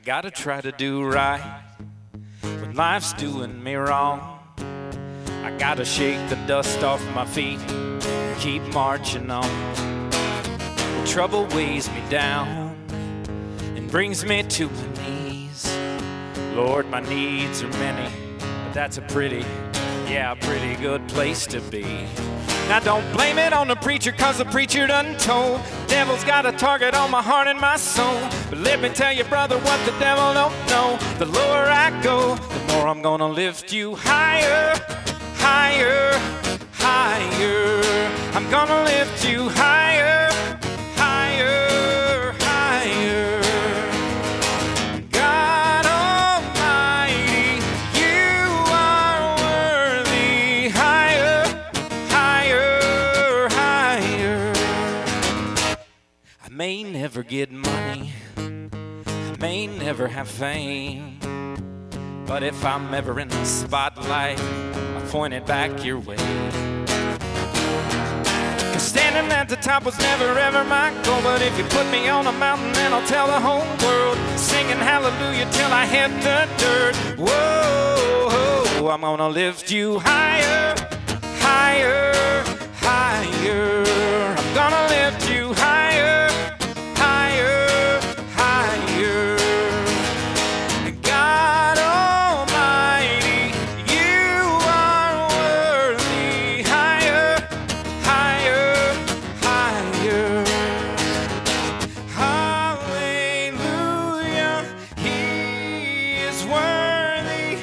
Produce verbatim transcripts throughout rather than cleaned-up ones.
gotta try to do right when life's doing me wrong. I gotta shake the dust off my feet, keep marching on. When trouble weighs me down and brings me to my knees. Lord, my needs are many, but that's a pretty, yeah, a pretty good place to be. Now don't blame it on the preacher, cause the preacher done told. Devil's got a target on my heart and my soul. But let me tell you, brother, what the devil don't know. The lower I go, the more I'm gonna lift you higher, higher, higher. I'm gonna lift you higher, higher, higher. God Almighty, you are worthy. Higher, higher, higher. I may never get money, I may never have fame, but if I'm ever in the spotlight, I'll point it back your way. Cause standing at the top was never ever my goal, but if you put me on a mountain, then I'll tell the whole world, singing hallelujah till I hit the dirt. Whoa, I'm gonna lift you higher, higher, higher. I'm gonna lift you higher, higher, higher. God Almighty, you are worthy. Higher, higher, higher. Hallelujah, He is worthy.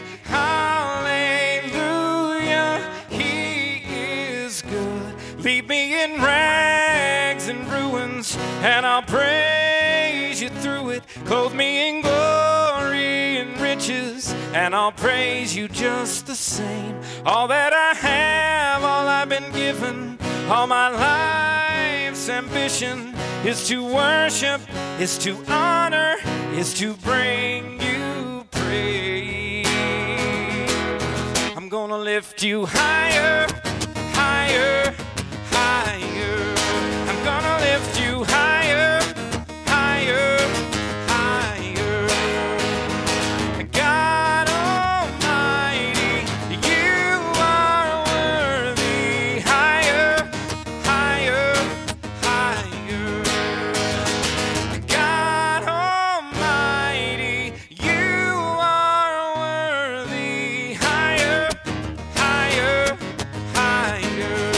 Hallelujah, He is good. Leave me in rags and ruins, and I'll praise you through it. Clothe me in glory and riches, and I'll praise you just the same. All that I have, all I've been given, all my life's ambition is to worship, is to honor, is to bring you praise. I'm gonna lift you higher, higher, higher. I'm gonna lift you higher, higher, higher. God Almighty, you are worthy. Higher, higher, higher. God Almighty, you are worthy. Higher, higher, higher.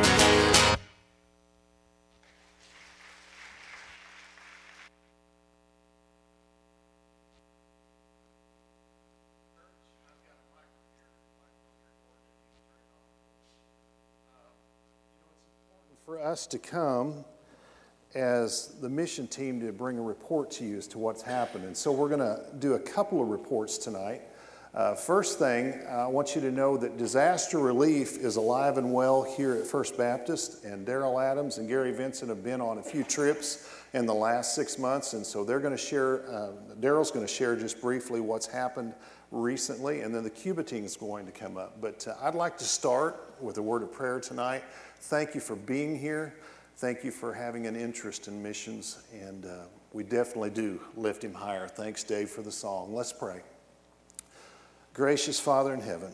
For us to come as the mission team to bring a report to you as to what's happened. And so we're going to do a couple of reports tonight. Uh, first thing, I want you to know that disaster relief is alive and well here at First Baptist, and Daryl Adams and Gary Vincent have been on a few trips in the last six months, and so they're going to share, uh, Daryl's going to share just briefly what's happened recently, and then the Cuba team is going to come up. But uh, I'd like to start with a word of prayer tonight. Thank you for being here. Thank you for having an interest in missions, and uh, we definitely do lift him higher. Thanks, Dave, for the song. Let's pray. Gracious Father in heaven,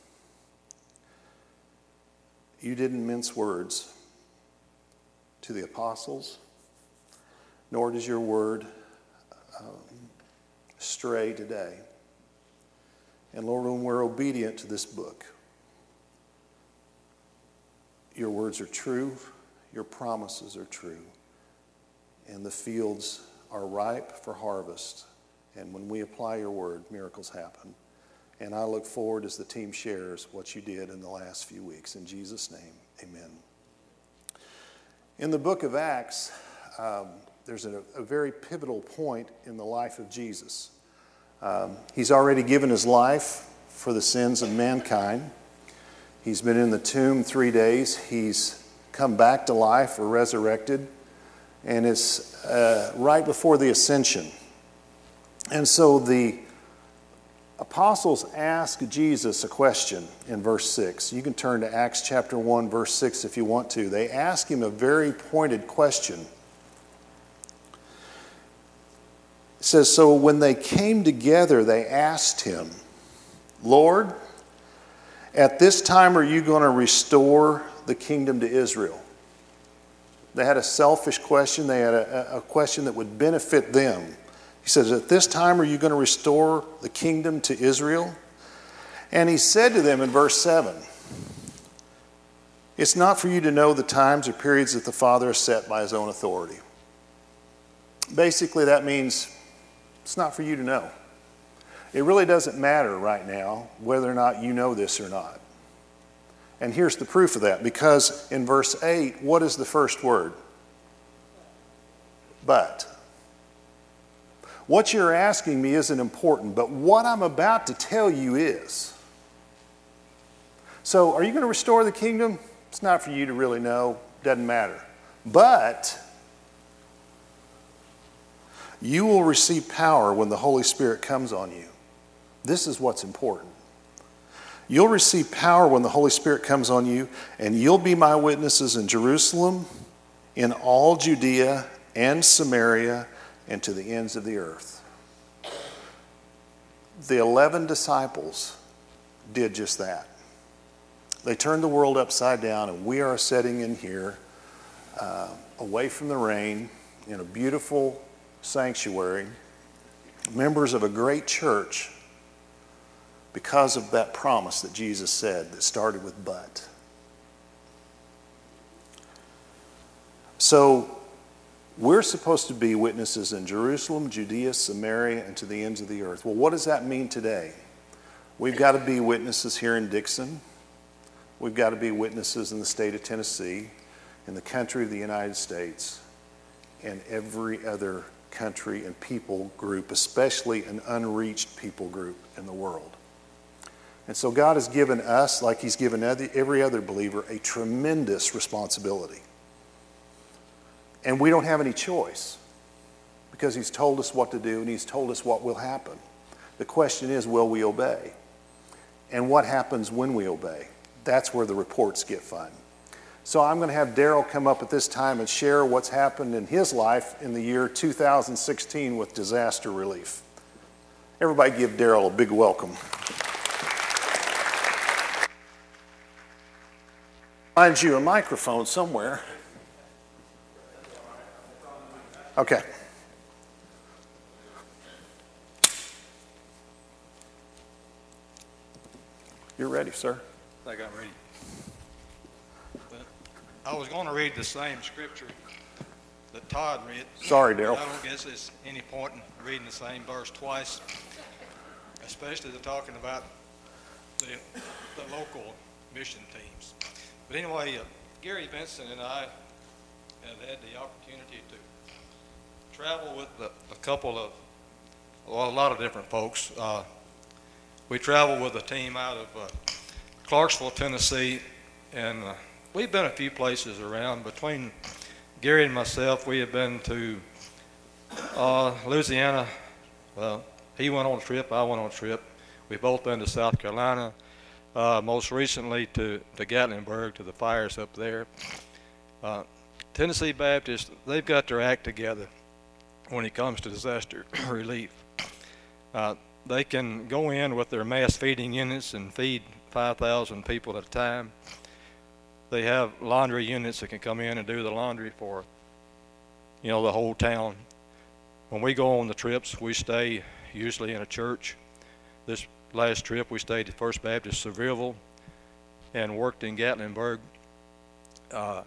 you didn't mince words to the apostles, nor does your word um, stray today. And Lord, when we're obedient to this book, your words are true, your promises are true, and the fields are ripe for harvest. And when we apply your word, miracles happen. And I look forward as the team shares what you did in the last few weeks. In Jesus' name, amen. In the book of Acts, um, there's a, a very pivotal point in the life of Jesus. Um, he's already given his life for the sins of mankind. He's been in the tomb three days. He's come back to life or resurrected. And it's uh, right before the ascension. And so the apostles ask Jesus a question in verse six. You can turn to Acts chapter one, verse six if you want to. They ask him a very pointed question. says, so when they came together, they asked him, Lord, at this time are you going to restore the kingdom to Israel? They had a selfish question. They had a, a question that would benefit them. He says, at this time are you going to restore the kingdom to Israel? And he said to them in verse seven, it's not for you to know the times or periods that the Father has set by his own authority. Basically, that means it's not for you to know. It really doesn't matter right now whether or not you know this or not. And here's the proof of that, because in verse eight, what is the first word? But. What you're asking me isn't important, but what I'm about to tell you is. So, are you going to restore the kingdom? It's not for you to really know. Doesn't matter. But you will receive power when the Holy Spirit comes on you. This is what's important. You'll receive power when the Holy Spirit comes on you, and you'll be my witnesses in Jerusalem, in all Judea and Samaria, and to the ends of the earth. The eleven disciples did just that. They turned the world upside down, and we are sitting in here, uh, away from the rain, in a beautiful sanctuary, members of a great church, because of that promise that Jesus said that started with but. So we're supposed to be witnesses in Jerusalem, Judea, Samaria, and to the ends of the earth. Well, what does that mean today? We've got to be witnesses here in Dixon. We've got to be witnesses in the state of Tennessee, in the country of the United States, and every other country and people group, especially an unreached people group in the world. And so God has given us, like he's given every other believer, a tremendous responsibility. And we don't have any choice, because he's told us what to do and he's told us what will happen. The question is, will we obey? And what happens when we obey? That's where the reports get fun. So I'm going to have Daryl come up at this time and share what's happened in his life in the year two thousand sixteen with disaster relief. Everybody give Daryl a big welcome. Find you a microphone somewhere. Okay. You're ready, sir. I think I'm ready. But I was going to read the same scripture that Todd read. Sorry, Daryl. I don't guess there's any point in reading the same verse twice, especially the talking about the, the local mission teams. But anyway, uh, Gary Benson and I have had the opportunity to travel with a, a couple of, well, a lot of different folks. Uh, we traveled with a team out of uh, Clarksville, Tennessee, and uh, we've been a few places around. Between Gary and myself, we have been to uh, Louisiana. Well, he went on a trip, I went on a trip. We've both been to South Carolina, uh, most recently to, to Gatlinburg, to the fires up there. Uh, Tennessee Baptist, they've got their act together when it comes to disaster relief. Uh, they can go in with their mass feeding units and feed five thousand people at a time. They have laundry units that can come in and do the laundry for, you know, the whole town. When we go on the trips, we stay usually in a church. This last trip, we stayed at First Baptist Sevierville and worked in Gatlinburg. Uh,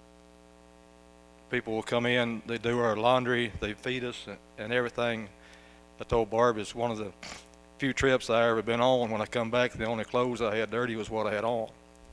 people will come in, they do our laundry, they feed us and, and everything. I told Barb it's one of the few trips I ever been on. When I come back, the only clothes I had dirty was what I had on.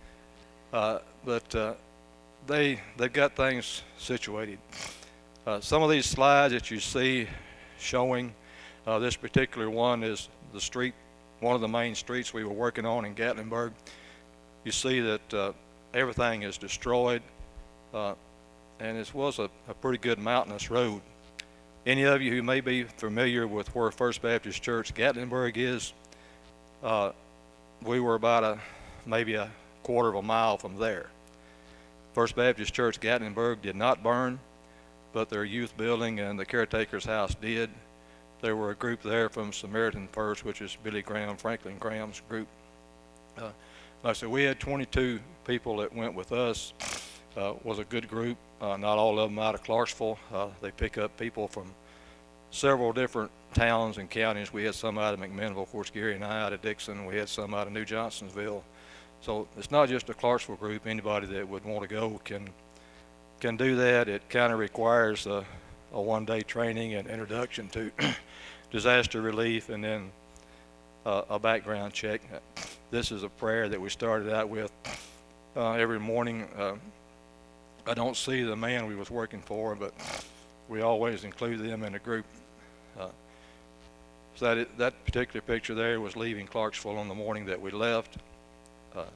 Uh, but uh, they, they've got things situated. Uh, some of these slides that you see showing, uh, this particular one is the street, one of the main streets we were working on in Gatlinburg. You see that uh, everything is destroyed, uh, and it was a, a pretty good mountainous road. Any of you who may be familiar with where First Baptist Church Gatlinburg is, uh, we were about a maybe a quarter of a mile from there. First Baptist Church Gatlinburg did not burn, but their youth building and the caretaker's house did. there were a group there from Samaritan First, which is Billy Graham, Franklin Graham's group. Uh, like I said, we had twenty-two people that went with us. Uh, was a good group. Uh, not all of them out of Clarksville. Uh, they pick up people from several different towns and counties. We had some out of McMinnville, of course, Gary and I out of Dixon. We had some out of New Johnsonsville. So it's not just a Clarksville group. Anybody that would want to go can can do that. It kind of requires a, a one-day training and introduction to disaster relief, and then uh, a background check. This is a prayer that we started out with uh, every morning. Uh, I don't see the man we was working for, but we always include them in the group. Uh, so that, it, that particular picture there was leaving Clarksville on the morning that we left. Uh, of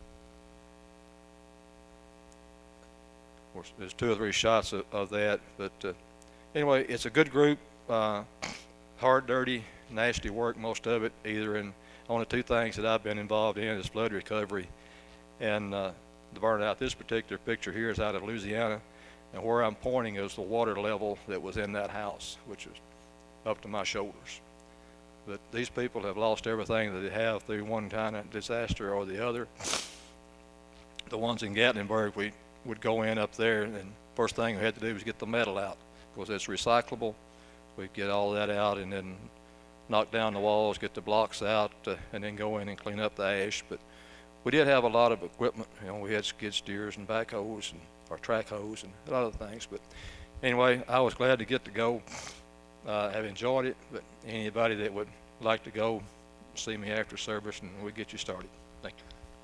course, there's two or three shots of, of that, but uh, anyway, it's a good group. Uh, hard, dirty, nasty work, most of it, either in only two things that I've been involved in is flood recovery and uh, the burnout. This particular picture here is out of Louisiana, and where I'm pointing is the water level that was in that house, which is up to my shoulders. But these people have lost everything that they have through one kind of disaster or the other. The ones in Gatlinburg, we would go in up there, and first thing we had to do was get the metal out, because it's recyclable. We'd get all that out and then knock down the walls, get the blocks out, uh, and then go in and clean up the ash. But we did have a lot of equipment. You know, we had skid steers and backhoes and our track hose and a lot of things. But anyway, I was glad to get to go. Uh, I've enjoyed it, but anybody that would like to go, see me after service and we'll get you started. Thank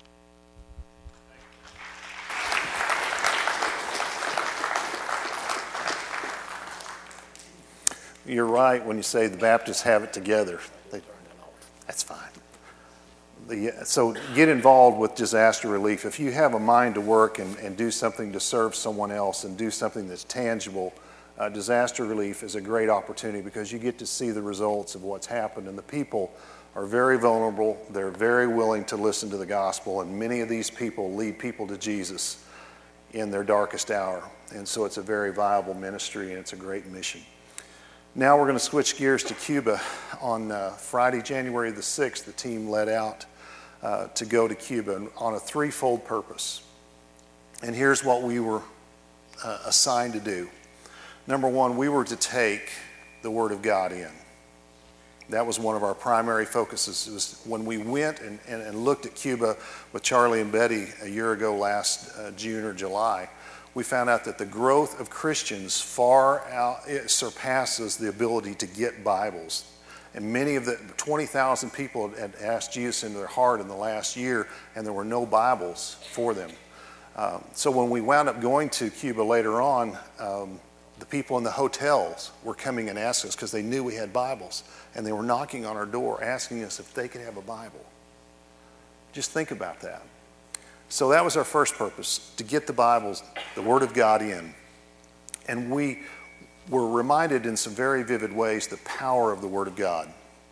you. You're right when you say the Baptists have it together. They, that's fine. The, so get involved with disaster relief. If you have a mind to work and, and do something to serve someone else and do something that's tangible, uh, disaster relief is a great opportunity because you get to see the results of what's happened. And the people are very vulnerable. They're very willing to listen to the gospel. And many of these people lead people to Jesus in their darkest hour. And so it's a very viable ministry and it's a great mission. Now we're going to switch gears to Cuba. On uh, Friday, January the sixth, the team led out uh, to go to Cuba on a threefold purpose. And here's what we were uh, assigned to do. Number one, we were to take the Word of God in. That was one of our primary focuses. It was when we went and, and, and looked at Cuba with Charlie and Betty a year ago last uh, June or July, we found out that the growth of Christians far out, it surpasses the ability to get Bibles. And many of the twenty thousand people had asked Jesus into their heart in the last year, and there were no Bibles for them. Um, so when we wound up going to Cuba later on, um, the people in the hotels were coming and asking us because they knew we had Bibles, and they were knocking on our door asking us if they could have a Bible. Just think about that. So that was our first purpose, to get the Bibles, the Word of God in. And we were reminded in some very vivid ways the power of the Word of God.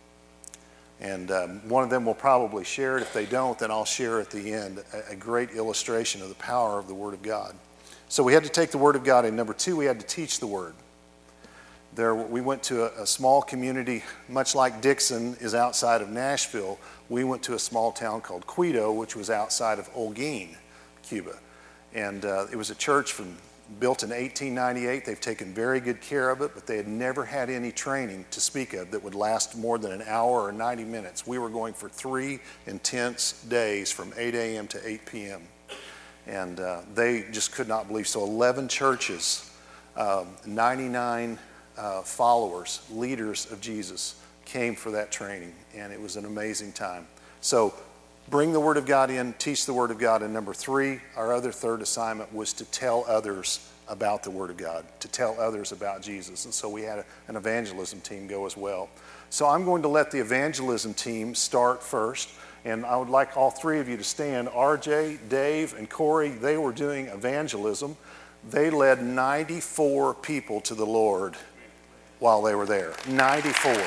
And um, one of them will probably share it. If they don't, then I'll share at the end a, a great illustration of the power of the Word of God. So we had to take the Word of God in. Number two, we had to teach the Word. There, we went to a, a small community, much like Dixon is outside of Nashville. We went to a small town called Quito, which was outside of Holguin, Cuba. And uh, it was a church from, built in eighteen ninety-eight. They've taken very good care of it, but they had never had any training to speak of that would last more than an hour or ninety minutes. We were going for three intense days from eight a.m. to eight p.m. And uh, they just could not believe. So eleven churches, um, ninety-nine uh, followers, leaders of Jesus came for that training, and it was an amazing time. So bring the Word of God in, teach the Word of God. And number three, our other third assignment was to tell others about the Word of God, to tell others about Jesus. And so we had a, an evangelism team go as well. So I'm going to let the evangelism team start first. And I would like all three of you to stand. R J, Dave, and Corey, they were doing evangelism. They led ninety-four people to the Lord while they were there. ninety-four.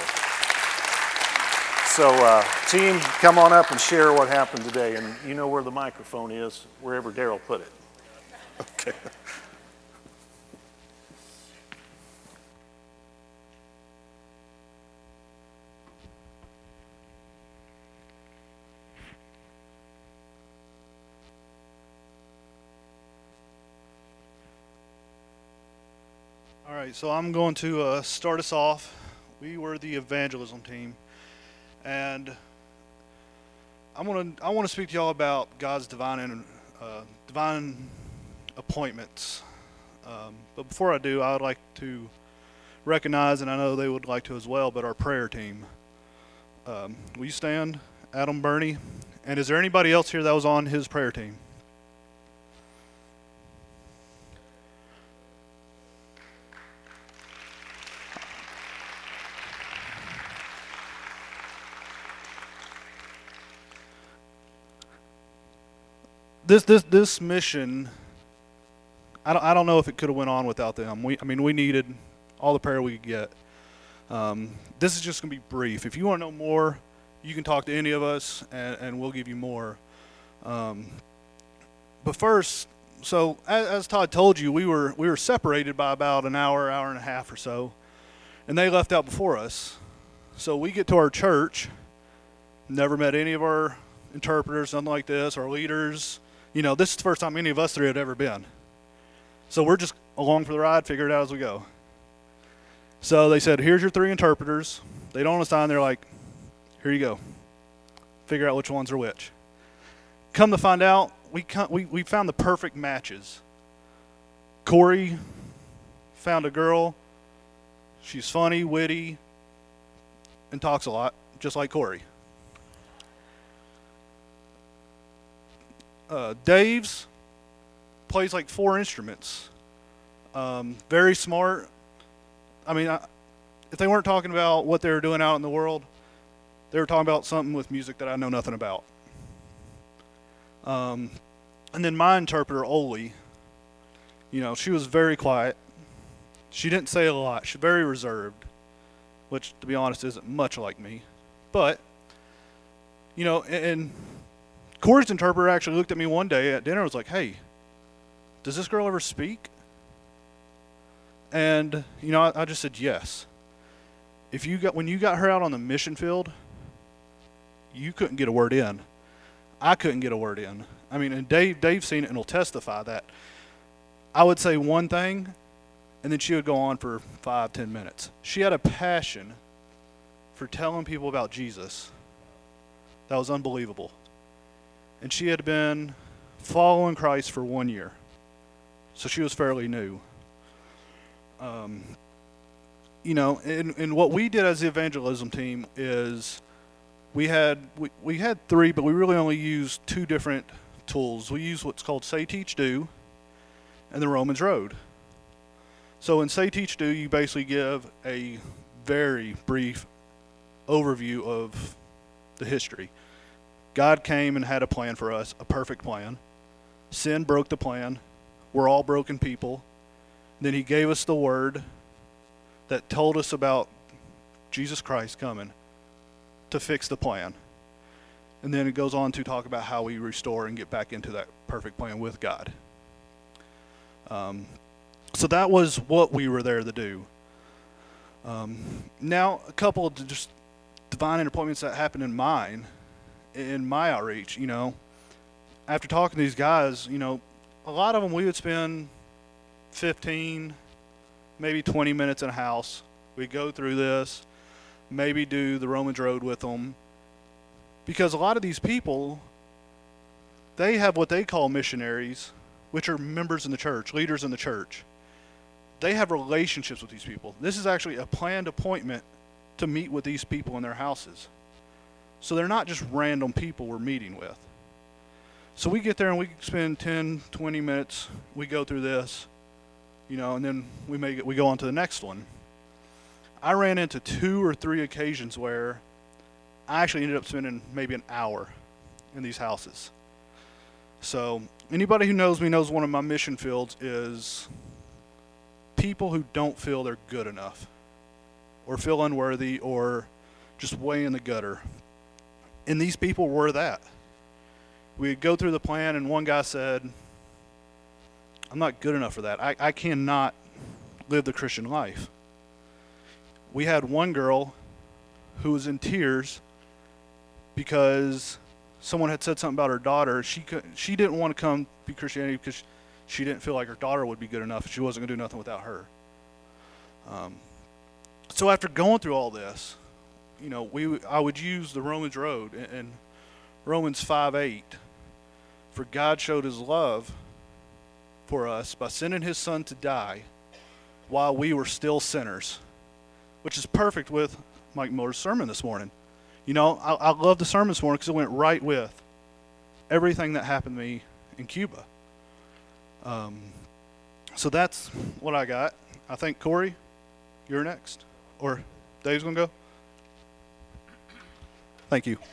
So uh, team, come on up and share what happened today. And you know where the microphone is, wherever Daryl put it. Okay. right, so I'm going to uh, start us off. We were the evangelism team, and I want to I want to speak to y'all about God's divine and uh, divine appointments. Um, but before I do, I would like to recognize, and I know they would like to as well, but our prayer team. Um, will you stand, Adam, Bernie, and is there anybody else here that was on his prayer team? This this this mission, I don't I don't know if it could have went on without them. We I mean we needed all the prayer we could get. Um, this is just gonna be brief. If you want to know more, you can talk to any of us, and, and we'll give you more. Um, but first, so as, as Todd told you, we were we were separated by about an hour, hour and a half or so, and they left out before us. So we get to our church, never met any of our interpreters, nothing like this, our leaders. You know, this is the first time any of us three had ever been. So we're just along for the ride, figure it out as we go. So they said, here's your three interpreters. They don't assign, they're like, here you go. Figure out which ones are which. Come to find out, we we we found the perfect matches. Corey found a girl. She's funny, witty, and talks a lot, just like Corey. Uh, Dave's plays like four instruments. Um, very smart. I mean, I, if they weren't talking about what they were doing out in the world, they were talking about something with music that I know nothing about. Um, and then my interpreter, Oli, you know, she was very quiet. She didn't say a lot. She's very reserved, which, to be honest, isn't much like me. But, you know, and, and Corey's interpreter actually looked at me one day at dinner and was like, hey, does this girl ever speak? And, you know, I, I just said yes. If you got when you got her out on the mission field, you couldn't get a word in. I couldn't get a word in. I mean, and Dave, Dave's seen it and will testify that I would say one thing, and then she would go on for five, ten minutes. She had a passion for telling people about Jesus that was unbelievable. And she had been following Christ for one year. So she was fairly new. Um, you know, and, and what we did as the evangelism team is we had we, we had three, but we really only used two different tools. We used what's called Say, Teach, Do, and the Romans Road. So in Say, Teach, Do, you basically give a very brief overview of the history. God came and had a plan for us, a perfect plan. Sin broke the plan. We're all broken people. Then he gave us the word that told us about Jesus Christ coming to fix the plan. And then it goes on to talk about how we restore and get back into that perfect plan with God. Um, so that was what we were there to do. Um, now, a couple of just divine appointments that happened in mine. In my outreach, you know, after talking to these guys, you know, a lot of them we would spend fifteen, maybe twenty minutes in a house. We'd go through this, maybe do the Romans Road with them. Because a lot of these people, they have what they call missionaries, which are members in the church, leaders in the church. They have relationships with these people. This is actually a planned appointment to meet with these people in their houses. So they're not just random people we're meeting with. So we get there and we spend ten, twenty minutes. We go through this, you know, and then we make it, we go on to the next one. I ran into two or three occasions where I actually ended up spending maybe an hour in these houses. So anybody who knows me knows one of my mission fields is people who don't feel they're good enough or feel unworthy or just way in the gutter. And these people were that. We'd go through the plan, and one guy said, I'm not good enough for that. I, I cannot live the Christian life. We had one girl who was in tears because someone had said something about her daughter. She could, she didn't want to come be Christianity because she didn't feel like her daughter would be good enough. She wasn't going to do nothing without her. Um, so after going through all this, you know, we I would use the Romans road and, and Romans five eight. For God showed his love for us by sending his son to die while we were still sinners, which is perfect with Mike Miller's sermon this morning. You know, I, I love the sermon this morning because it went right with everything that happened to me in Cuba. Um, so that's what I got. I think, Corey, you're next. Or Dave's going to go? Thank you.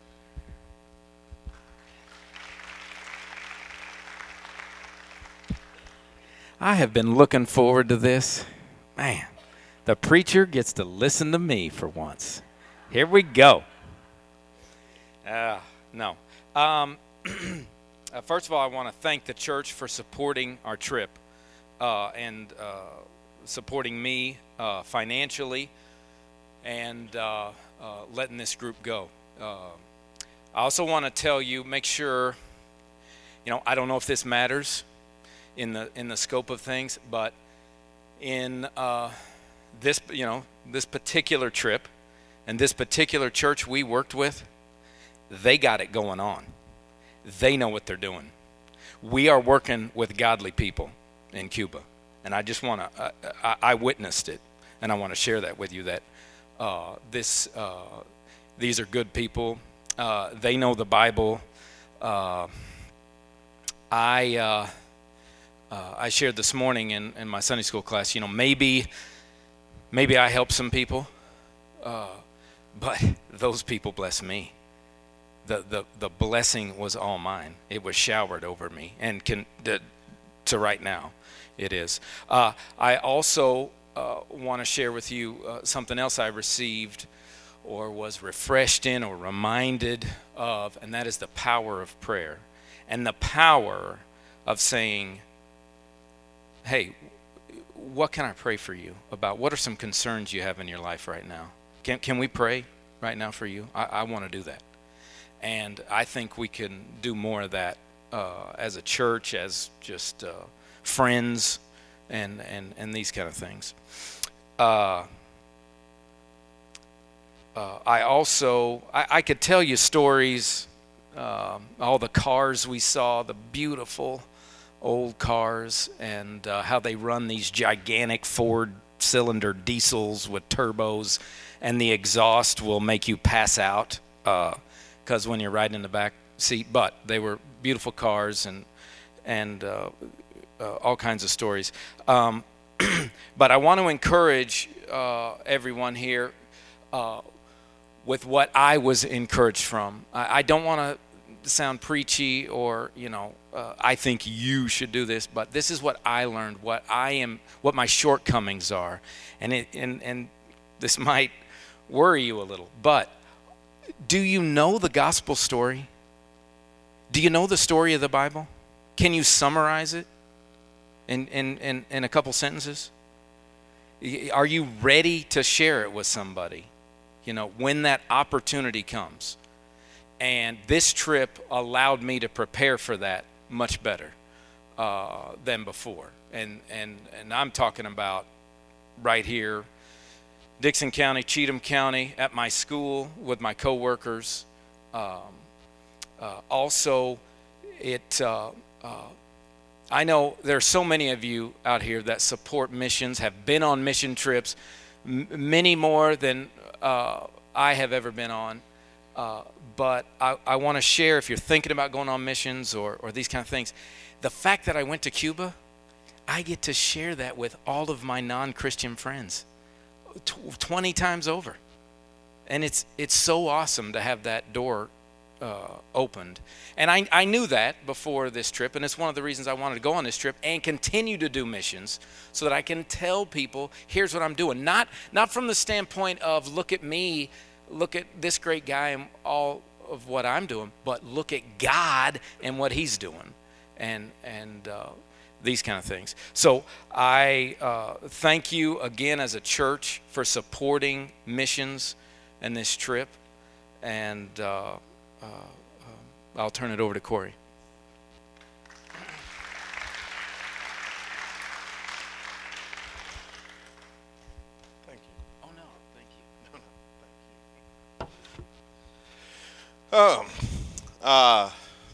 I have been looking forward to this. Man, the preacher gets to listen to me for once. Here we go. Uh, no. Um, uh, first of all, I want to thank the church for supporting our trip uh, and uh, supporting me uh, financially and uh, uh, letting this group go. Uh, I also want to tell you, make sure, you know, I don't know if this matters in the in the scope of things, but in uh, this, you know, this particular trip and this particular church we worked with, they got it going on. They know what they're doing. We are working with godly people in Cuba, and I just want to, uh, I, I witnessed it, and I want to share that with you, that uh, this, uh, these are good people. Uh, they know the Bible. Uh, I, uh, uh, I shared this morning in, in my Sunday school class, you know, maybe, maybe I helped some people, uh, but those people bless me. The, the the blessing was all mine. It was showered over me, and can to, to right now, it is. Uh, I also uh, want to share with you uh, something else I received, or was refreshed in, or reminded of, and that is the power of prayer, and the power of saying, "Hey, what can I pray for you about? What are some concerns you have in your life right now? Can can we pray right now for you? I, I want to do that." And I think we can do more of that uh, as a church, as just uh, friends, and, and, and these kind of things. Uh, uh, I also, I, I could tell you stories, uh, all the cars we saw, the beautiful old cars, and uh, how they run these gigantic Ford-cylinder diesels with turbos, and the exhaust will make you pass out. Uh, because when you're riding in the back seat, but they were beautiful cars, and and uh, uh, all kinds of stories. Um, but I want to encourage uh, everyone here uh, with what I was encouraged from. I, I don't want to sound preachy or, you know, uh, I think you should do this, but this is what I learned, what I am, what my shortcomings are, and it and and this might worry you a little, but do you know the gospel story? Do you know the story of the Bible? Can you summarize it in, in, in, in a couple sentences? Are you ready to share it with somebody, you know, when that opportunity comes? And this trip allowed me to prepare for that much better uh, than before. And, and, and I'm talking about right here, Dixon County, Cheatham County, at my school with my coworkers. Um, uh, also, it. Uh, uh, I know there are so many of you out here that support missions, have been on mission trips, m- many more than uh, I have ever been on. Uh, but I, I want to share, if you're thinking about going on missions or, or these kind of things, the fact that I went to Cuba, I get to share that with all of my non-Christian friends. twenty times over, and it's it's so awesome to have that door uh, opened. And I, I knew that before this trip, and it's one of the reasons I wanted to go on this trip and continue to do missions, so that I can tell people, here's what I'm doing. Not not from the standpoint of, look at me, look at this great guy and all of what I'm doing, but look at God and what he's doing, and and uh, these kind of things. So I uh, thank you again as a church for supporting missions and this trip. And uh, uh, I'll turn it over to Corey. Um, uh,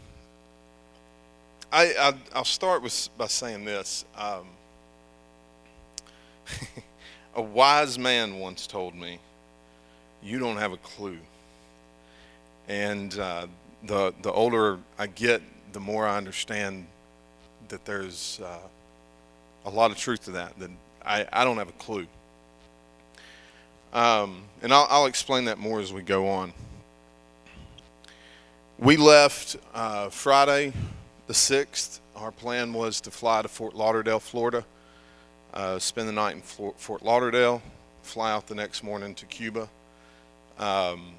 I, I I'll start with by saying this. Um, a wise man once told me, "You don't have a clue." And uh, the the older I get, the more I understand that there's uh, a lot of truth to that. That I, I don't have a clue. Um, and I'll, I'll explain that more as we go on. We left uh, Friday the sixth. Our plan was to fly to Fort Lauderdale, Florida, uh, spend the night in Fort Lauderdale, fly out the next morning to Cuba. Um,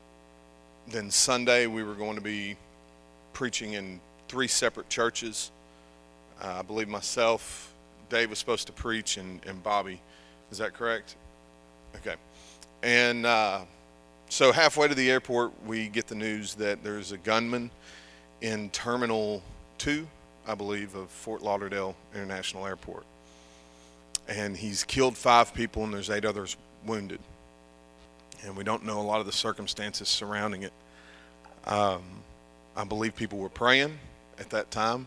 then Sunday we were going to be preaching in three separate churches. Uh, I believe myself, Dave was supposed to preach, and, and Bobby. Is that correct? Okay. And uh, so halfway to the airport, we get the news that there's a gunman in Terminal two, I believe, of Fort Lauderdale International Airport. And he's killed five people, and there's eight others wounded. And we don't know a lot of the circumstances surrounding it. Um, I believe people were praying at that time.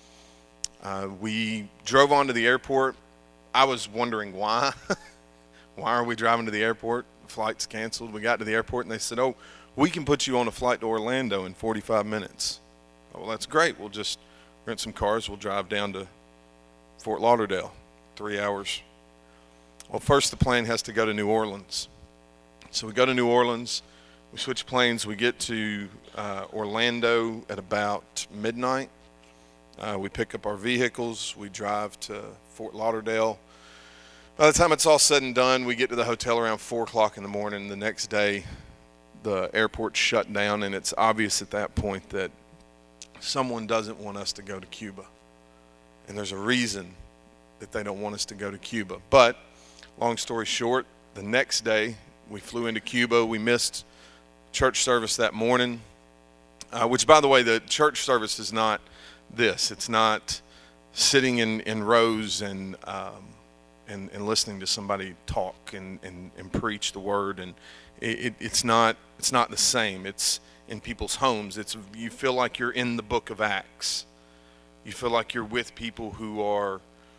Uh, we drove on to the airport. I was wondering why. Why are we driving to the airport? The flight's canceled. We got to the airport, and they said, oh, we can put you on a flight to Orlando in forty-five minutes. Oh, well, that's great. We'll just rent some cars. We'll drive down to Fort Lauderdale, three hours. Well, first the plane has to go to New Orleans. So we go to New Orleans. We switch planes. We get to uh, Orlando at about midnight. Uh, we pick up our vehicles. We drive to Fort Lauderdale. By the time it's all said and done, we get to the hotel around four o'clock in the morning. The next day, the airport's shut down, and it's obvious at that point that someone doesn't want us to go to Cuba. And there's a reason that they don't want us to go to Cuba. But, long story short, the next day, we flew into Cuba. We missed church service that morning, uh, which, by the way, the church service is not this. It's not sitting in, in rows and, um, and and listening to somebody talk and, and, and preach the word. And it, it's not it's not the same. It's in people's homes. It's you feel like you're in the book of Acts. You feel like you're with people who are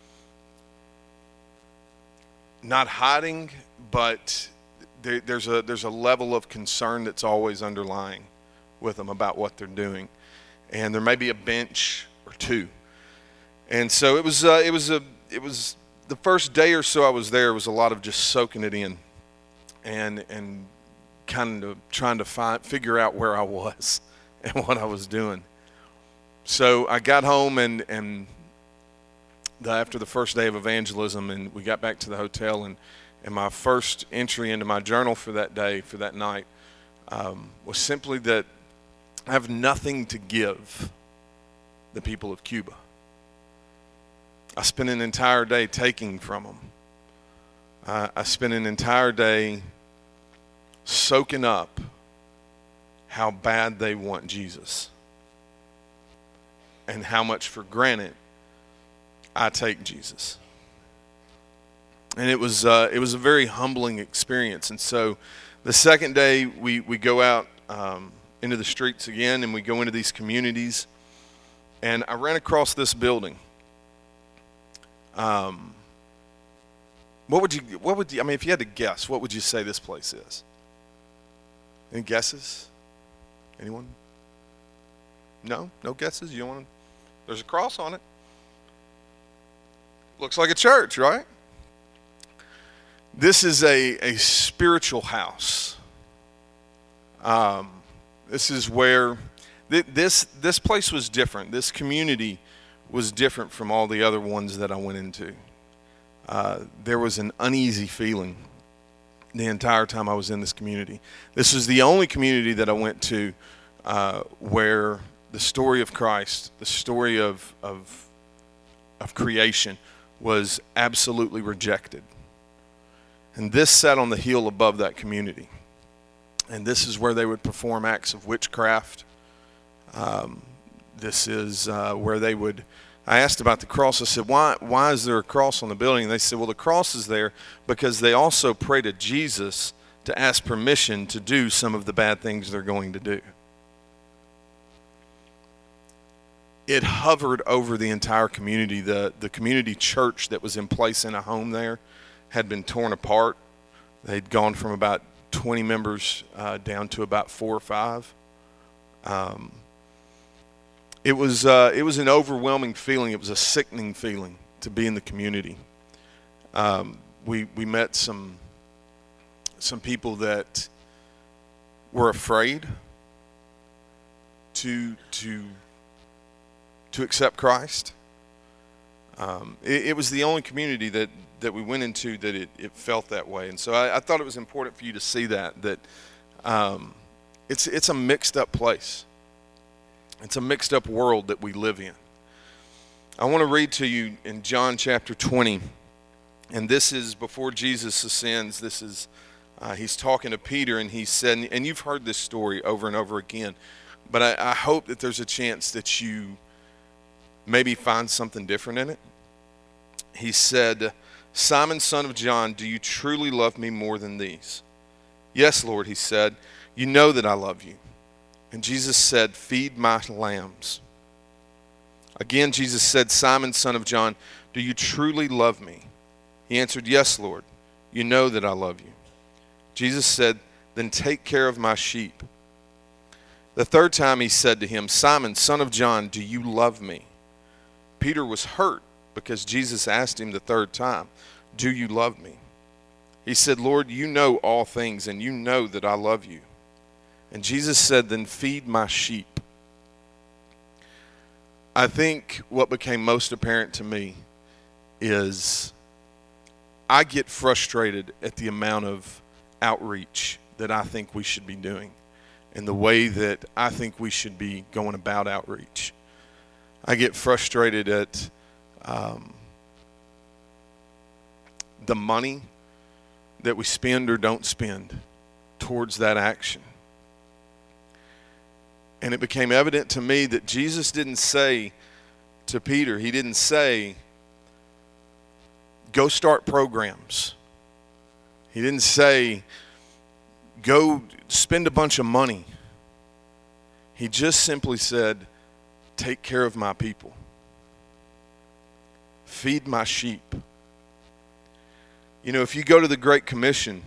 not hiding, but there, there's a there's a level of concern that's always underlying with them about what they're doing. And there may be a bench or two. And so it was uh, it was a it was the first day or so I was there was a lot of just soaking it in and and kind of trying to find figure out where I was and what I was doing. So I got home and and the, after the first day of evangelism, and we got back to the hotel, and and my first entry into my journal for that day, for that night, um, was simply that I have nothing to give the people of Cuba. I spent an entire day taking from them. Uh, I spent an entire day soaking up how bad they want Jesus and how much for granted I take Jesus. And it was uh, it was a very humbling experience. And so the second day we, we go out um, into the streets again, and we go into these communities, and I ran across this building. Um, what would you, what would you, I mean, if you had to guess, what would you say this place is? Any guesses? Anyone? No? No guesses? You don't want to? There's a cross on it. Looks like a church, right? This is a, a spiritual house. Um, this is where, th- this, this place was different. This community was different from all the other ones that I went into. Uh, there was an uneasy feeling the entire time I was in this community. This was the only community that I went to uh, where the story of Christ, the story of, of, of creation, was absolutely rejected. And this sat on the hill above that community. And this is where they would perform acts of witchcraft. Um, this is uh, where they would, I asked about the cross. I said, why, why is there a cross on the building? And they said, well, the cross is there because they also pray to Jesus to ask permission to do some of the bad things they're going to do. it hovered over the entire community. The, the community church that was in place in a home there had been torn apart. They'd gone from about twenty members uh, down to about four or five. Um, it was uh, it was an overwhelming feeling. It was a sickening feeling to be in the community. Um, we we met some some people that were afraid to to to accept Christ. Um, it, it was the only community that, that we went into that it, it felt that way, and so I, I thought it was important for you to see that that um, it's it's a mixed up place. It's a mixed up world that we live in. I want to read to you in John chapter twenty, and this is before Jesus ascends. This is uh, he's talking to Peter, and he said, and you've heard this story over and over again, but I, I hope that there's a chance that you maybe find something different in it. He said, "Simon, son of John, do you truly love me more than these?" "Yes, Lord," he said, "you know that I love you." And Jesus said, "Feed my lambs." Again, Jesus said, "Simon, son of John, do you truly love me?" He answered, "Yes, Lord, you know that I love you." Jesus said, "Then take care of my sheep." The third time he said to him, "Simon, son of John, do you love me?" Peter was hurt because Jesus asked him the third time, "Do you love me?" He said, "Lord, you know all things, and you know that I love you." And Jesus said, "Then feed my sheep." I think what became most apparent to me is I get frustrated at the amount of outreach that I think we should be doing and the way that I think we should be going about outreach. I get frustrated at um, the money that we spend or don't spend towards that action. And it became evident to me that Jesus didn't say to Peter, he didn't say, "Go start programs." He didn't say, "Go spend a bunch of money." He just simply said, "Take care of my people. Feed my sheep." You know, if you go to the Great Commission,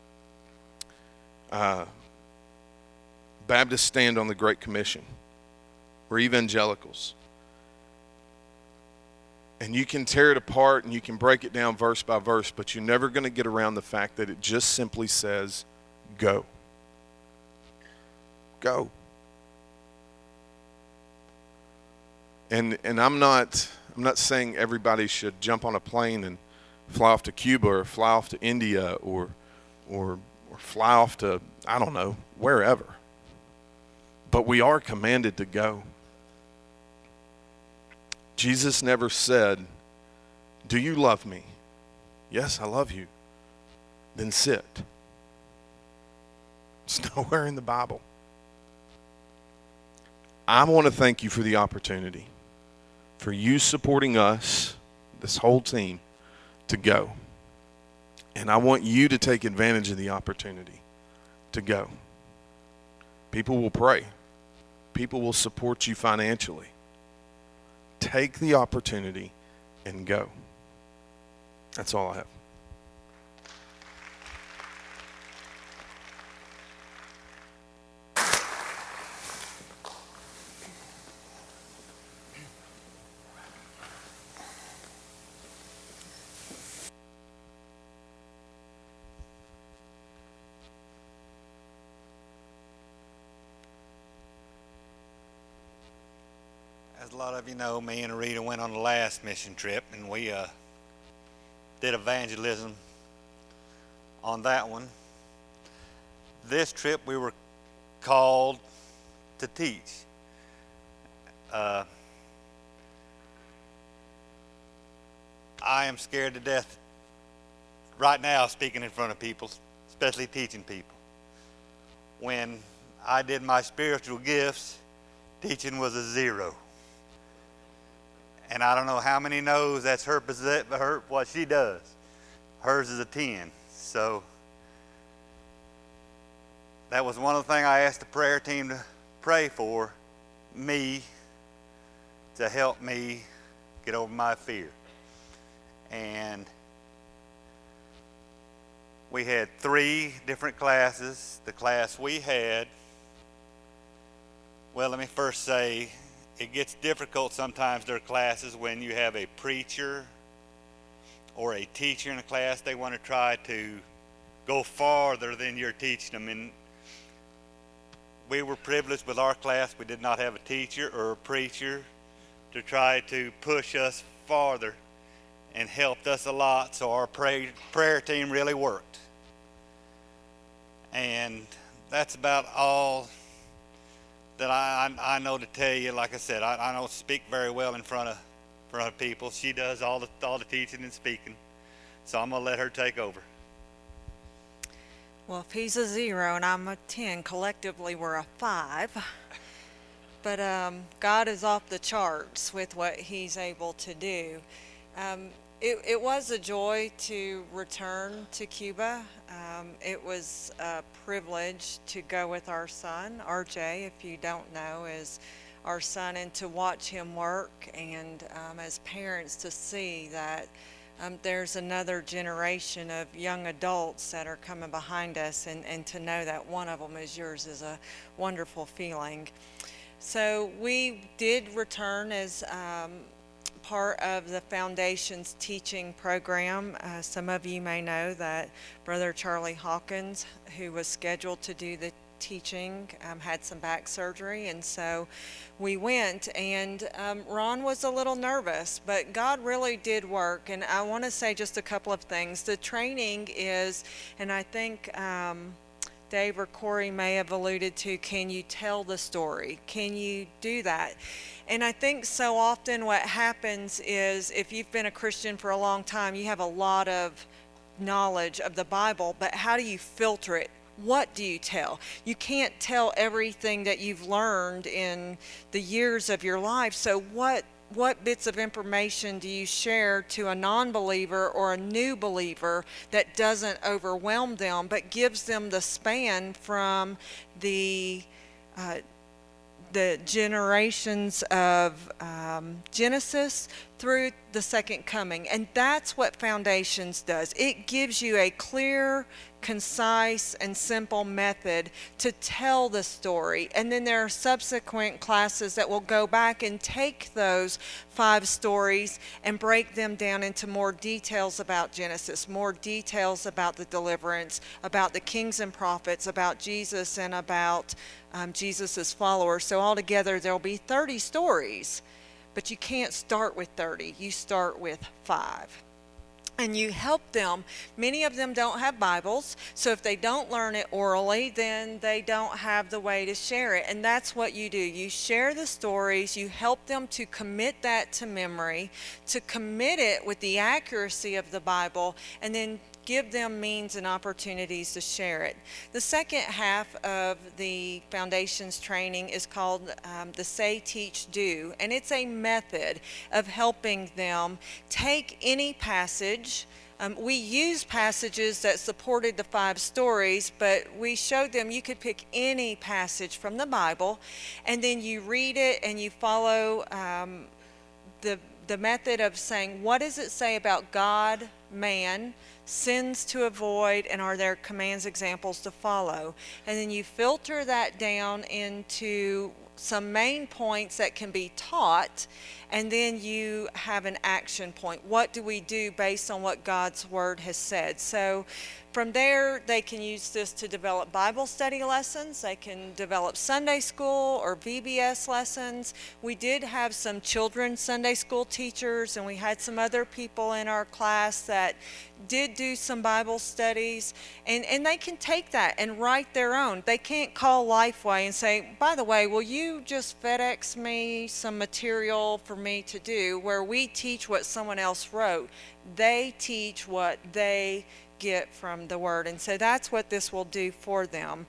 uh, Baptists stand on the Great Commission. We're evangelicals. And you can tear it apart and you can break it down verse by verse, but you're never going to get around the fact that it just simply says, go. Go. And and I'm not I'm not saying everybody should jump on a plane and fly off to Cuba or fly off to India or or or fly off to, I don't know, wherever. But we are commanded to go. Jesus never said, "Do you love me?" "Yes, I love you." "Then sit." It's nowhere in the Bible. I want to thank you for the opportunity, for you supporting us, this whole team, to go. And I want you to take advantage of the opportunity to go. People will pray. People will support you financially. Take the opportunity and go. That's all I have. As a lot of you know, me and Rita went on the last mission trip, and we uh, did evangelism on that one. This trip we were called to teach. Uh, I am scared to death right now speaking in front of people, especially teaching people. When I did my spiritual gifts, teaching was a zero. And I don't know how many knows that's her, her what she does. Hers is a ten. So that was one of the things I asked the prayer team to pray for me to help me get over my fear. And we had three different classes. The class we had, well, let me first say, it gets difficult sometimes, their classes, when you have a preacher or a teacher in a class. They want to try to go farther than you're teaching them. And we were privileged with our class. We did not have a teacher or a preacher to try to push us farther, and helped us a lot. So our pray, prayer team really worked. And that's about all that I, I, I know to tell you. Like I said, I, I don't speak very well in front of, front of people. She does all the, all the teaching and speaking. So I'm going to let her take over. Well, if he's a zero and I'm a ten, collectively we're a five. But um, God is off the charts with what he's able to do. Um, it, it was a joy to return to Cuba. Um, it was a privilege to go with our son. R J, if you don't know, is our son, and to watch him work, and um, as parents to see that um, there's another generation of young adults that are coming behind us, and, and to know that one of them is yours is a wonderful feeling. So we did return as um, part of the Foundation's teaching program. Uh, some of you may know that Brother Charlie Hawkins, who was scheduled to do the teaching, um, had some back surgery, and so we went, and um, Ron was a little nervous, but God really did work. And I want to say just a couple of things. The training is, and I think um, Dave or Corey may have alluded to, can you tell the story? Can you do that? And I think so often what happens is, if you've been a Christian for a long time, you have a lot of knowledge of the Bible, but how do you filter it? What do you tell? You can't tell everything that you've learned in the years of your life. So what what bits of information do you share to a non-believer or a new believer that doesn't overwhelm them, but gives them the span from the uh, the generations of um, Genesis through the second coming? And that's what Foundations does. It gives you a clear, concise, and simple method to tell the story. And then there are subsequent classes that will go back and take those five stories and break them down into more details about Genesis, more details about the deliverance, about the kings and prophets, about Jesus, and about um, Jesus's followers. So altogether there'll be thirty stories, but you can't start with thirty. You start with five. And you help them. Many of them don't have Bibles, so if they don't learn it orally, then they don't have the way to share it. And that's what you do. You share the stories, you help them to commit that to memory, to commit it with the accuracy of the Bible, and then give them means and opportunities to share it. The second half of the Foundations training is called um, the Say, Teach, Do, and it's a method of helping them take any passage. Um, we used passages that supported the five stories, but we showed them you could pick any passage from the Bible, and then you read it and you follow um, the the method of saying, what does it say about God, man, sins to avoid, and are there commands, examples to follow? And then you filter that down into some main points that can be taught, and then you have an action point. What do we do based on what God's Word has said? So from there, they can use this to develop Bible study lessons. They can develop Sunday school or V B S lessons. We did have some children's Sunday school teachers, and we had some other people in our class that did do some Bible studies, and, and they can take that and write their own. They can't call Lifeway and say, by the way, will you just FedEx me some material for me to do, where we teach what someone else wrote. They teach what they get from the Word, and so that's what this will do for them.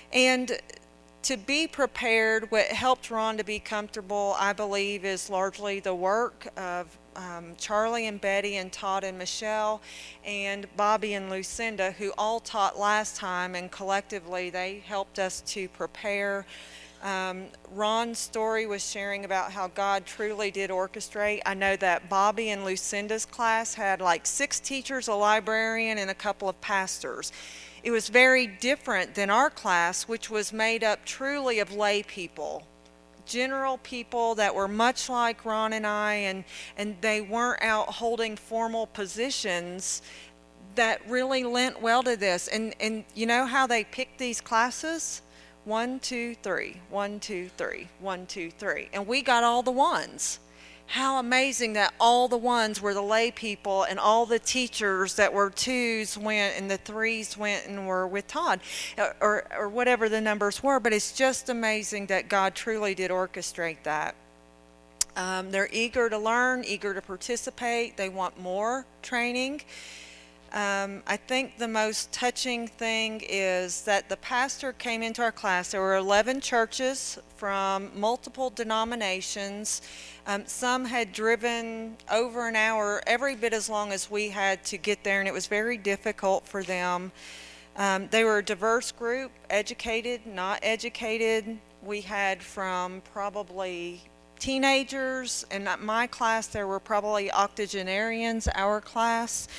And to be prepared, what helped Ron to be comfortable, I believe, is largely the work of um, Charlie and Betty and Todd and Michelle and Bobby and Lucinda, who all taught last time, and collectively they helped us to prepare Um, Ron's story was sharing about how God truly did orchestrate. I know that Bobby and Lucinda's class had like six teachers, a librarian, and a couple of pastors. It was very different than our class, which was made up truly of lay people, general people that were much like Ron and I, and, and they weren't out holding formal positions that really lent well to this. And, and you know how they picked these classes? One, two, three, one, two, three, one, two, three. And we got all the ones. How amazing that all the ones were the lay people and all the teachers that were twos went and the threes went and were with Todd, or, or whatever the numbers were. But it's just amazing that God truly did orchestrate that. Um, they're eager to learn, eager to participate. They want more training. Um, I think the most touching thing is that the pastor came into our class. There were eleven churches from multiple denominations. Um, some had driven over an hour, every bit as long as we had to get there, and it was very difficult for them. Um, they were a diverse group, educated, not educated. We had from probably teenagers, and in my class there were probably octogenarians, our class.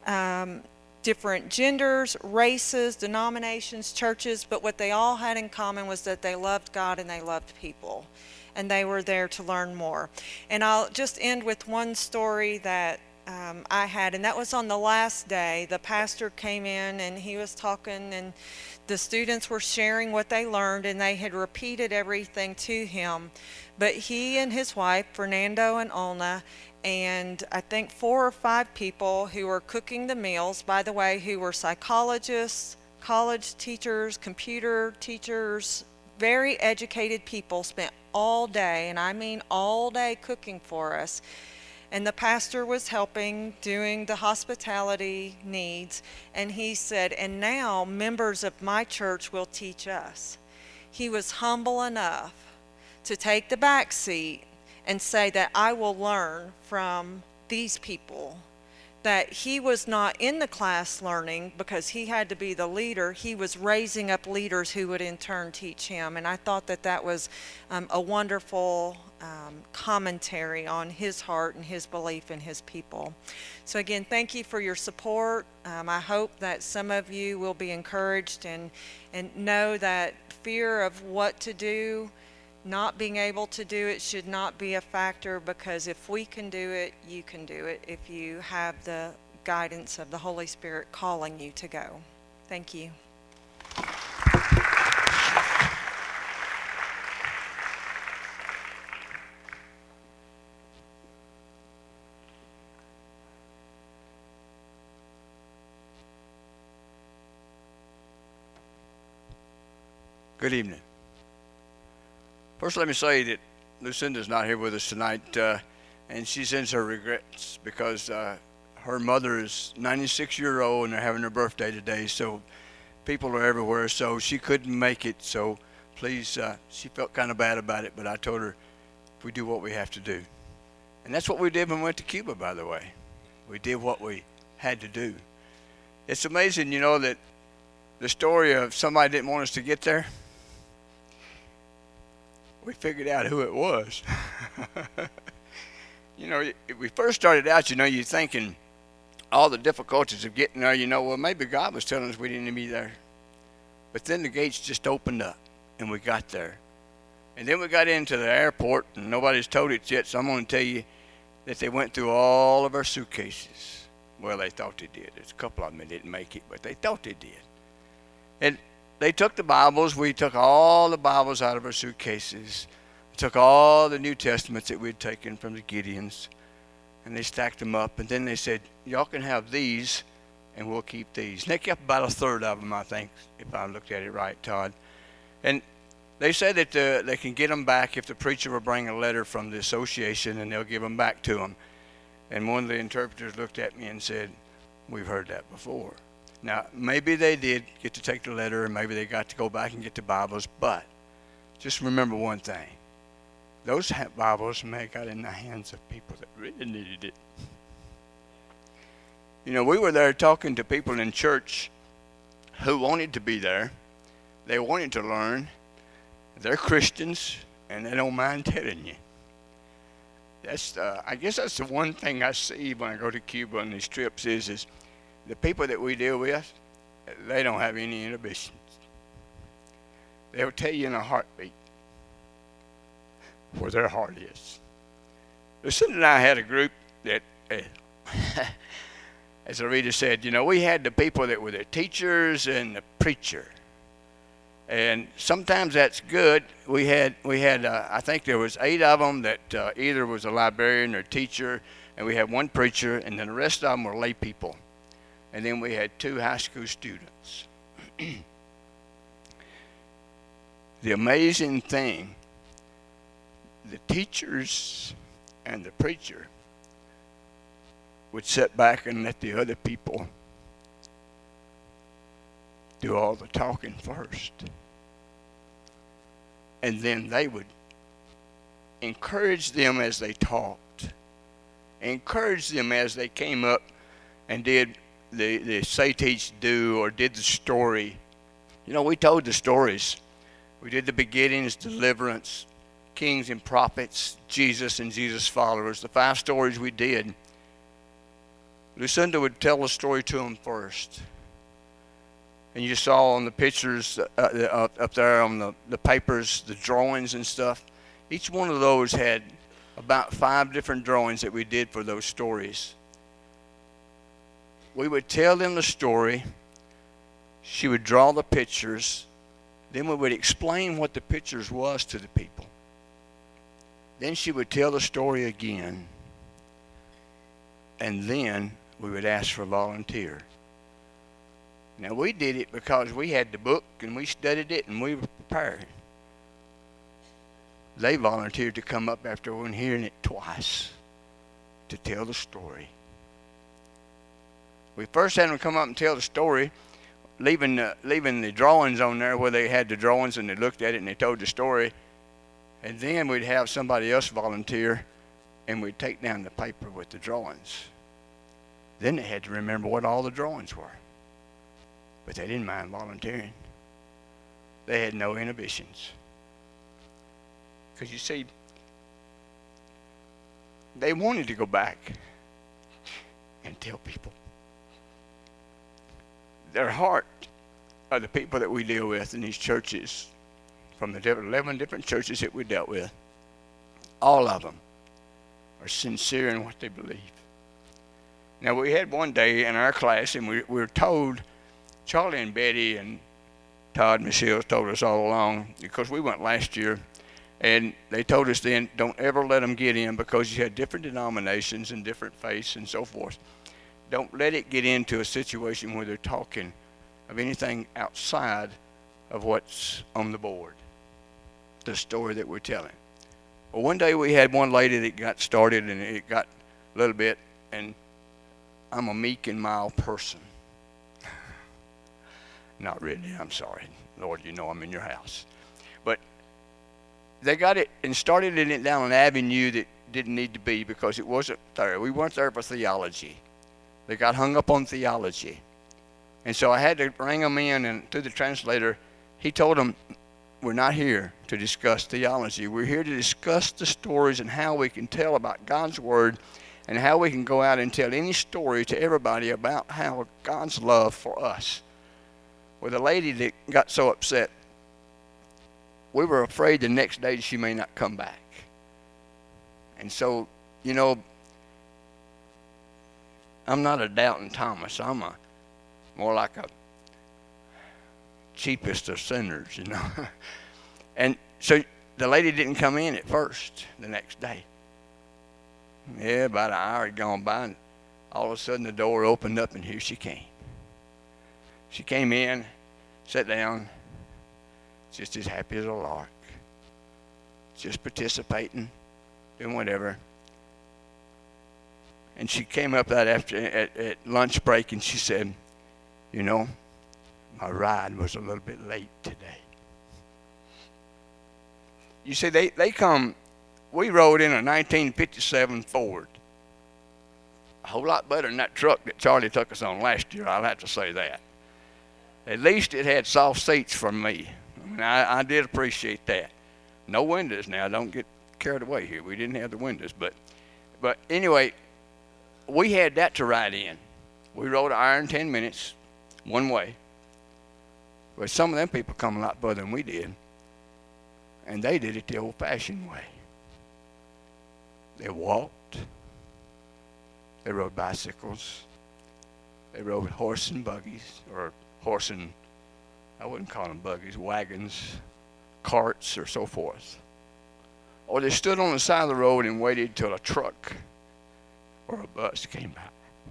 Um, different genders, races, denominations, churches, but what they all had in common was that they loved God and they loved people, and they were there to learn more. And I'll just end with one story that um, I had, and that was on the last day. The pastor came in and he was talking, and the students were sharing what they learned, and they had repeated everything to him. But he and his wife, Fernando and Olna, and I think four or five people who were cooking the meals, by the way, who were psychologists, college teachers, computer teachers, very educated people, spent all day, and I mean all day, cooking for us. And the pastor was helping, doing the hospitality needs, and he said, and now members of my church will teach us. He was humble enough to take the back seat and say that I will learn from these people, that he was not in the class learning because he had to be the leader. He was raising up leaders who would in turn teach him. And I thought that that was um, a wonderful um, commentary on his heart and his belief in his people. So again, thank you for your support. Um, I hope that some of you will be encouraged and, and know that fear of what to do, not being able to do it, should not be a factor, because if we can do it, you can do it if you have the guidance of the Holy Spirit calling you to go. Thank you. Good evening. First, let me say that Lucinda's not here with us tonight, uh, and she sends her regrets because uh, her mother is ninety-six years old and they're having her birthday today, so people are everywhere, so she couldn't make it. So please, uh, she felt kind of bad about it, but I told her we do what we have to do. And that's what we did when we went to Cuba, by the way. We did what we had to do. It's amazing, you know, that the story of somebody didn't want us to get there, we figured out who it was. You know, if we first started out, you know, you're thinking all the difficulties of getting there, you know, well, maybe God was telling us we didn't need to be there. But then the gates just opened up, and we got there. And then we got into the airport, and nobody's told it yet, so I'm going to tell you that they went through all of our suitcases. Well, they thought they did. There's a couple of them that didn't make it, but they thought they did. And they took the Bibles. We took all the Bibles out of our suitcases. We took all the New Testaments that we'd taken from the Gideons, and they stacked them up. And then they said, y'all can have these, and we'll keep these. And they kept about a third of them, I think, if I looked at it right, Todd. And they said that uh, they can get them back if the preacher will bring a letter from the association, and they'll give them back to them. And one of the interpreters looked at me and said, we've heard that before. Now, maybe they did get to take the letter, and maybe they got to go back and get the Bibles, but just remember one thing. Those Bibles may have got in the hands of people that really needed it. You know, we were there talking to people in church who wanted to be there. They wanted to learn, They're Christians, and they don't mind telling you. That's, uh, I guess that's the one thing I see when I go to Cuba on these trips is, is the people that we deal with, they don't have any inhibitions. They'll tell you in a heartbeat where their heart is. Lucinda and I had a group that, uh, as Rita said, you know, we had the people that were the teachers and the preacher. And sometimes that's good. We had, we had, uh, I think there was eight of them that uh, either was a librarian or teacher, and we had one preacher, and then the rest of them were lay people. And then we had two high school students. The amazing thing, the teachers and the preacher would sit back and let the other people do all the talking first. And then they would encourage them as they talked, encourage them as they came up and did the, the say, teach, do, or did the story. You know, we told the stories. We did the beginnings, deliverance, kings and prophets, Jesus and Jesus followers, the five stories we did. Lucinda would tell a story to them first. And you saw on the pictures uh, up, up there on the, the papers, the drawings and stuff. Each one of those had about five different drawings that we did for those stories. We would tell them the story. She would draw the pictures. Then we would explain what the pictures was to the people. Then she would tell the story again. And then we would ask for a volunteer. Now, we did it because we had the book and we studied it and we were prepared. They volunteered to come up after one hearing it twice to tell the story. We first had them come up and tell the story, leaving the, leaving the drawings on there where they had the drawings and they looked at it and they told the story. And then we'd have somebody else volunteer and we'd take down the paper with the drawings. Then they had to remember what all the drawings were. But they didn't mind volunteering. They had no inhibitions. Because you see, they wanted to go back and tell people. Their heart are the people that we deal with in these churches, from the eleven different churches that we dealt with. All of them are sincere in what they believe. Now, we had one day in our class, and we, we were told, Charlie and Betty and Todd and Michelle told us all along, because we went last year, and they told us then, don't ever let them get in because you had different denominations and different faiths and so forth. Don't let it get into a situation where they're talking of anything outside of what's on the board, the story that we're telling. Well, one day we had one lady that got started, and it got a little bit, and I'm a meek and mild person. Not really, I'm sorry. Lord, you know I'm in your house. But they got it and started it down an avenue that didn't need to be because it wasn't there. We weren't there for theology. They got hung up on theology. And so I had to bring them in, and through the translator, he told them, we're not here to discuss theology. We're here to discuss the stories and how we can tell about God's Word and how we can go out and tell any story to everybody about how God's love for us. Well, the lady that got so upset, we were afraid the next day she may not come back. And so, you know, I'm not a doubting Thomas. I'm a more like a cheapest of sinners, you know. And so the lady didn't come in at first the next day. Yeah, about an hour had gone by, and all of a sudden the door opened up, and here she came. She came in, sat down, just as happy as a lark, just participating, doing whatever. And she came up that after at, at lunch break, and she said, you know, my ride was a little bit late today. You see, they, they come, we rode in a nineteen fifty-seven Ford. A whole lot better than that truck that Charlie took us on last year, I'll have to say that. At least it had soft seats for me. I And I, I did appreciate that. No windows now. Don't get carried away here. We didn't have the windows. But, but anyway, we had that to ride in. We rode an hour and ten minutes one way. But some of them people come a lot further than we did. And they did it the old-fashioned way. They walked. They rode bicycles. They rode horse and buggies, or horse and, I wouldn't call them buggies, wagons, carts, or so forth. Or they stood on the side of the road and waited till a truck or a bus came by.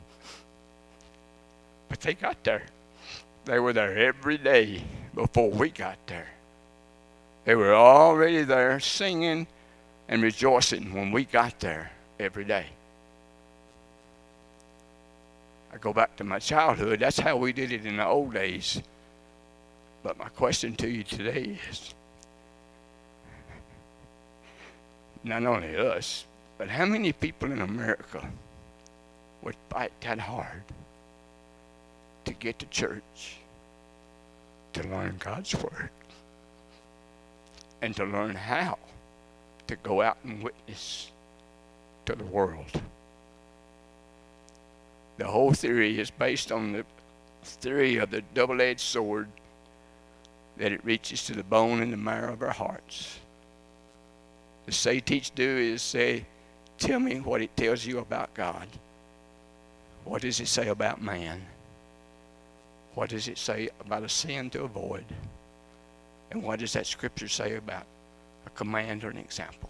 But they got there. They were there every day before we got there. They were already there singing and rejoicing when we got there every day. I go back to my childhood. That's how we did it in the old days. But my question to you today is, not only us, but how many people in America would fight that hard to get to church, to learn God's Word, and to learn how to go out and witness to the world? The whole theory is based on the theory of the double-edged sword, that it reaches to the bone and the marrow of our hearts. The say, teach, do is say, tell me what it tells you about God. What does it say about man? What does it say about a sin to avoid? And what does that scripture say about a command or an example?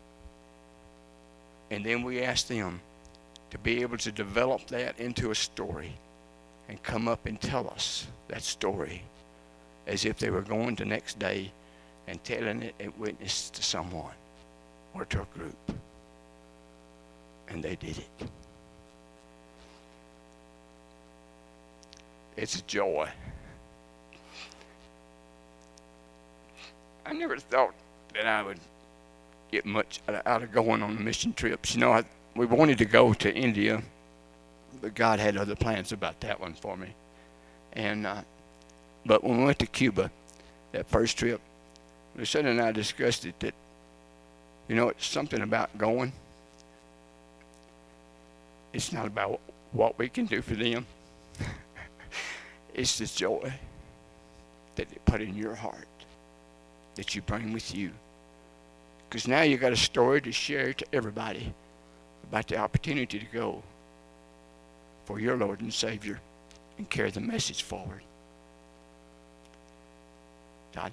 And then we ask them to be able to develop that into a story and come up and tell us that story as if they were going the next day and telling it and witness to someone or to a group. And they did it. It's a joy. I never thought that I would get much out of going on the mission trips. You know, I, we wanted to go to India, but God had other plans about that one for me. And uh, but when we went to Cuba, that first trip, Lucetta and I discussed it that, you know, it's something about going. It's not about what we can do for them. It's the joy that they put in your heart that you bring with you. Because now you got a story to share to everybody about the opportunity to go for your Lord and Savior and carry the message forward. Todd?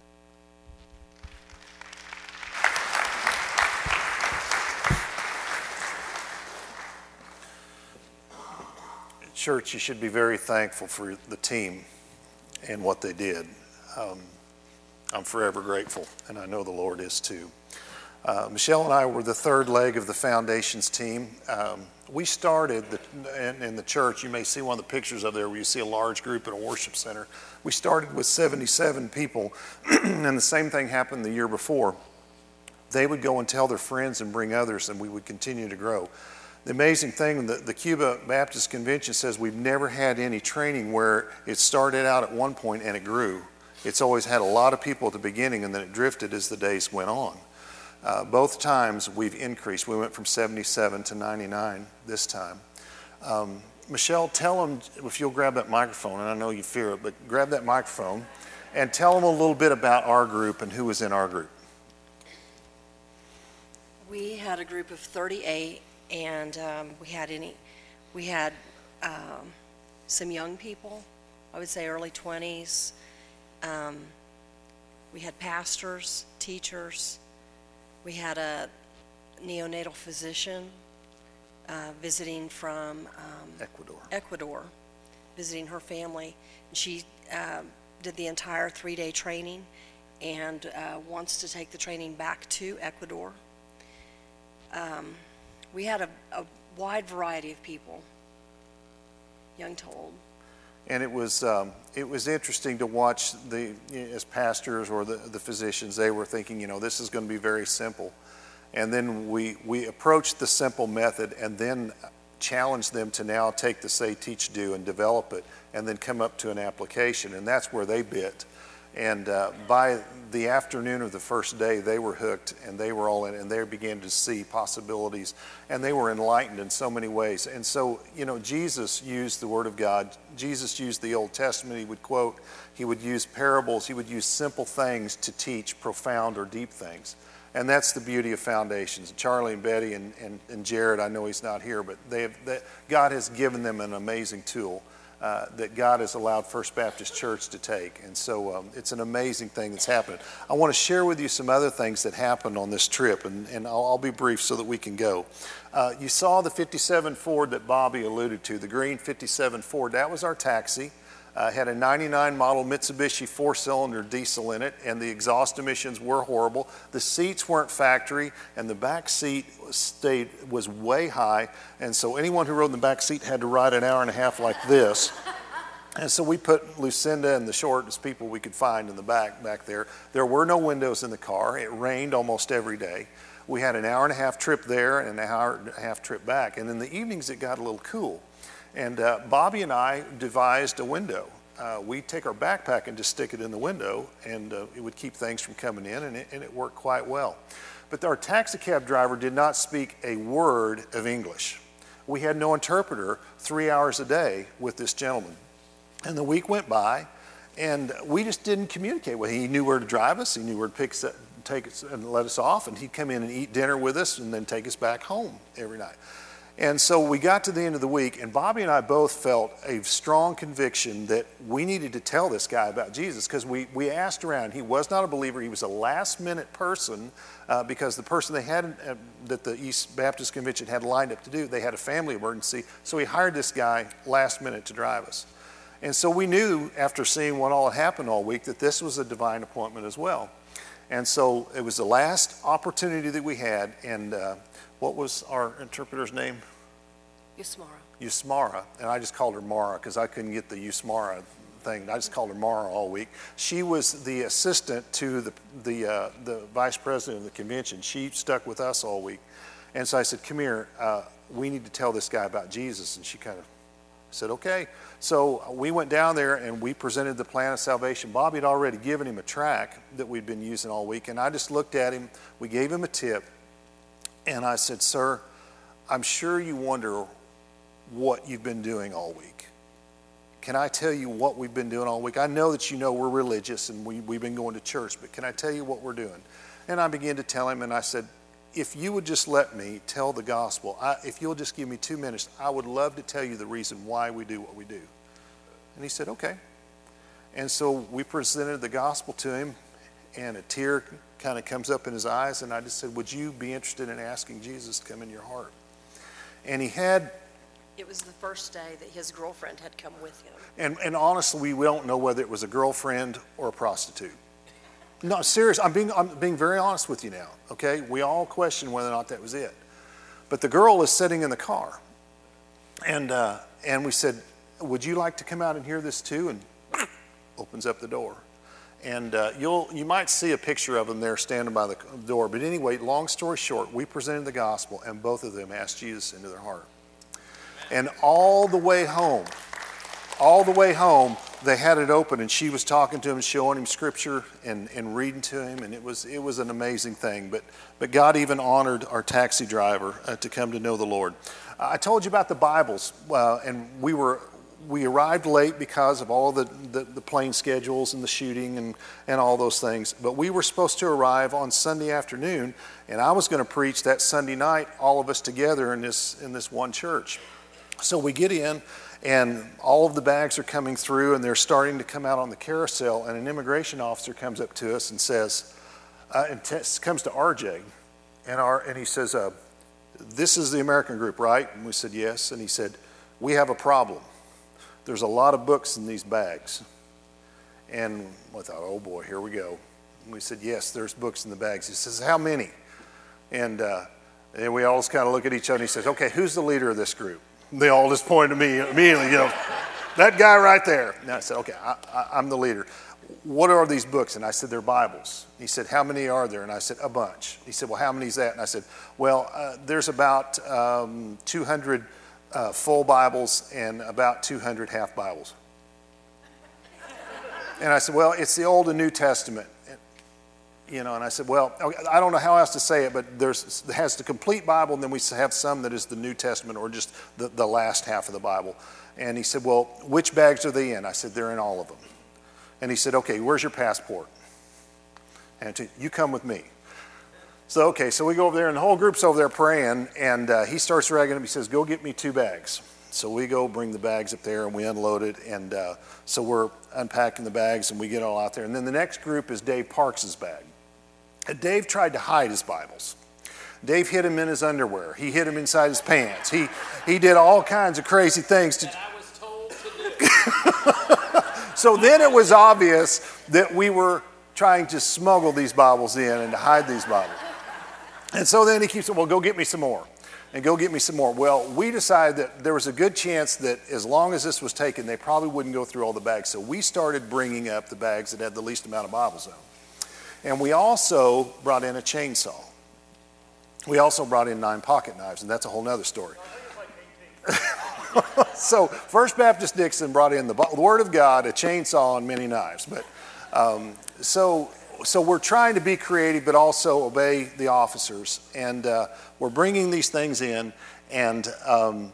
Church, you should be very thankful for the team and what they did. Um, I'm forever grateful, and I know the Lord is too. Uh, Michelle and I were the third leg of the Foundations team. Um, we started the, in, in the church. You may see one of the pictures of there where you see a large group in a worship center. We started with seventy-seven people, and the same thing happened the year before. They would go and tell their friends and bring others, and we would continue to grow. The amazing thing, the, the Cuba Baptist Convention says we've never had any training where it started out at one point and it grew. It's always had a lot of people at the beginning, and then it drifted as the days went on. Uh, both times we've increased. We went from seventy-seven to ninety-nine this time. Um, Michelle, tell them, if you'll grab that microphone, and I know you fear it, but grab that microphone and tell them a little bit about our group and who was in our group. We had a group of thirty-eight, and um, we had any, we had um, some young people, I would say early twenties. Um, we had pastors, teachers. We had a neonatal physician uh, visiting from um, Ecuador. Ecuador, visiting her family. And she uh, did the entire three-day training and uh, wants to take the training back to Ecuador. Um, we had a, a wide variety of people, young to old. And it was um, it was interesting to watch the, as pastors or the, the physicians, they were thinking, you know, this is going to be very simple. And then we, we approached the simple method and then challenged them to now take the say, teach, do, and develop it, and then come up to an application. And that's where they bit. And uh, by the afternoon of the first day, they were hooked and they were all in, and they began to see possibilities, and they were enlightened in so many ways. And so, you know, Jesus used the Word of God. Jesus used the Old Testament. He would quote, he would use parables, he would use simple things to teach profound or deep things. And that's the beauty of Foundations. Charlie and Betty and, and, and Jared, I know he's not here, but they have, they, God has given them an amazing tool uh, that God has allowed First Baptist Church to take. And so um, it's an amazing thing that's happening. I want to share with you some other things that happened on this trip, and, and I'll, I'll be brief so that we can go. Uh, you saw the fifty-seven Ford that Bobby alluded to, the green fifty-seven Ford. That was our taxi. Uh, had a ninety-nine model Mitsubishi four-cylinder diesel in it, and the exhaust emissions were horrible. The seats weren't factory, and the back seat stayed was way high, and so anyone who rode in the back seat had to ride an hour and a half like this. And so we put Lucinda and the shortest people we could find in the back back there. There were no windows in the car. It rained almost every day. We had an hour and a half trip there and an hour and a half trip back, and in the evenings it got a little cool. And uh, Bobby and I devised a window. Uh, we take our backpack and just stick it in the window, and uh, it would keep things from coming in, and it, and it worked quite well. But our taxi cab driver did not speak a word of English. We had no interpreter three hours a day with this gentleman. And the week went by, and we just didn't communicate with him. He knew where to drive us. He knew where to pick us up, take us and let us off, and he'd come in and eat dinner with us and then take us back home every night. And so we got to the end of the week, and Bobby and I both felt a strong conviction that we needed to tell this guy about Jesus, because we, we asked around. He was not a believer. He was a last-minute person uh, because the person they had uh, that the East Baptist Convention had lined up to do, they had a family emergency, so we hired this guy last minute to drive us. And so we knew after seeing what all had happened all week that this was a divine appointment as well. And so it was the last opportunity that we had, and uh, what was our interpreter's name? Yusmara. Yusmara, and I just called her Mara because I couldn't get the Yusmara thing. I just called her Mara all week. She was the assistant to the the uh, the vice president of the convention. She stuck with us all week, and so I said, "Come here, uh, we need to tell this guy about Jesus." And she kind of said, "Okay." So we went down there and we presented the plan of salvation. Bobby had already given him a tract that we'd been using all week, and I just looked at him. We gave him a tip, and I said, "Sir, I'm sure you wonder what you've been doing all week. Can I tell you what we've been doing all week? I know that you know we're religious and we, we've been going to church, but can I tell you what we're doing?" And I began to tell him, and I said, "If you would just let me tell the gospel, I, if you'll just give me two minutes, I would love to tell you the reason why we do what we do." And he said, "Okay." And so we presented the gospel to him, and a tear kind of comes up in his eyes, and I just said, "Would you be interested in asking Jesus to come in your heart?" And he had... It was the first day that his girlfriend had come with him. And, and honestly, we don't know whether it was a girlfriend or a prostitute. No, serious. I'm being, I'm being very honest with you now, okay? We all question whether or not that was it. But the girl is sitting in the car. And, uh, and we said, "Would you like to come out and hear this too?" And opens up the door. And uh, you'll, you might see a picture of them there standing by the door. But anyway, long story short, we presented the gospel, and both of them asked Jesus into their heart. And all the way home, all the way home, they had it open, and she was talking to him, showing him scripture and, and reading to him, and it was it was an amazing thing. But but God even honored our taxi driver uh, to come to know the Lord. Uh, I told you about the Bibles, uh, and we were we arrived late because of all the, the, the plane schedules and the shooting and, and all those things. But we were supposed to arrive on Sunday afternoon, and I was going to preach that Sunday night, all of us together in this in this one church. So we get in, and all of the bags are coming through, and they're starting to come out on the carousel, and an immigration officer comes up to us and says, uh, and t- comes to R J, and, our, and he says, uh, "This is the American group, right?" And we said, "Yes." And he said, "We have a problem. There's a lot of books in these bags." And we thought, "Oh boy, here we go." And we said, "Yes, there's books in the bags." He says, "How many?" And, uh, and we all just kind of look at each other, and he says, "Okay, who's the leader of this group?" They all just pointed to me immediately, you know, "That guy right there." And I said, "Okay, I, I, I'm the leader. What are these books?" And I said, "They're Bibles." He said, "How many are there?" And I said, "A bunch." He said, "Well, how many is that?" And I said, "Well, uh, there's about um, two hundred uh, full Bibles and about two hundred half Bibles." And I said, well, it's the Old and New Testament. You know, and I said, well, I don't know how else to say it, but there's it has the complete Bible, and then we have some that is the New Testament, or just the, the last half of the Bible. And he said, well, which bags are they in? I said, they're in all of them. And he said, okay, where's your passport? And I said, you come with me. So, okay, so we go over there, and the whole group's over there praying, and uh, he starts ragging up. He says, go get me two bags. So we go bring the bags up there, and we unload it, and uh, so we're unpacking the bags, and we get all out there. And then the next group is Dave Parks' bag. And Dave tried to hide his Bibles. Dave hid him in his underwear. He hid him inside his pants. He he did all kinds of crazy things. To... I was told to do. So then it was obvious that we were trying to smuggle these Bibles in and to hide these Bibles. And so then he keeps saying, well, go get me some more. And go get me some more. Well, we decided that there was a good chance that as long as this was taken, they probably wouldn't go through all the bags. So we started bringing up the bags that had the least amount of Bibles in them. And we also brought in a chainsaw. We also brought in nine pocket knives, and that's a whole nother story. So First Baptist Dixon brought in the Word of God, a chainsaw, and many knives. But um, so so we're trying to be creative, but also obey the officers. And uh, we're bringing these things in, and um,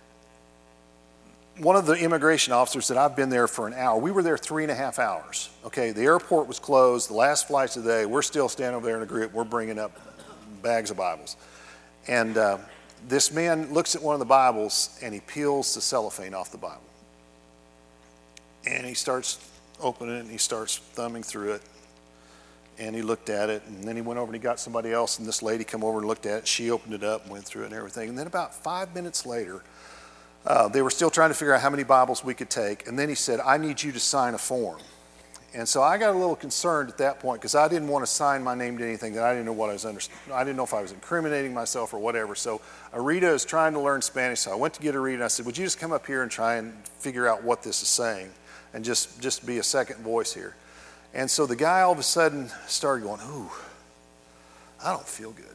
one of the immigration officers that I've been there for an hour, we were there three and a half hours. Okay, the airport was closed, the last flight's of the day, we're still standing over there in a group, we're bringing up bags of Bibles. And uh, this man looks at one of the Bibles and he peels the cellophane off the Bible. And he starts opening it and he starts thumbing through it. And he looked at it, and then he went over and he got somebody else, and this lady come over and looked at it. She opened it up and went through it and everything. And then about five minutes later, Uh, they were still trying to figure out how many Bibles we could take. And then he said, I need you to sign a form. And so I got a little concerned at that point because I didn't want to sign my name to anything that I didn't know what I was under. I didn't know if I was incriminating myself or whatever. So Arita is trying to learn Spanish. So I went to get Arita and I said, would you just come up here and try and figure out what this is saying and just, just be a second voice here. And so the guy all of a sudden started going, ooh, I don't feel good.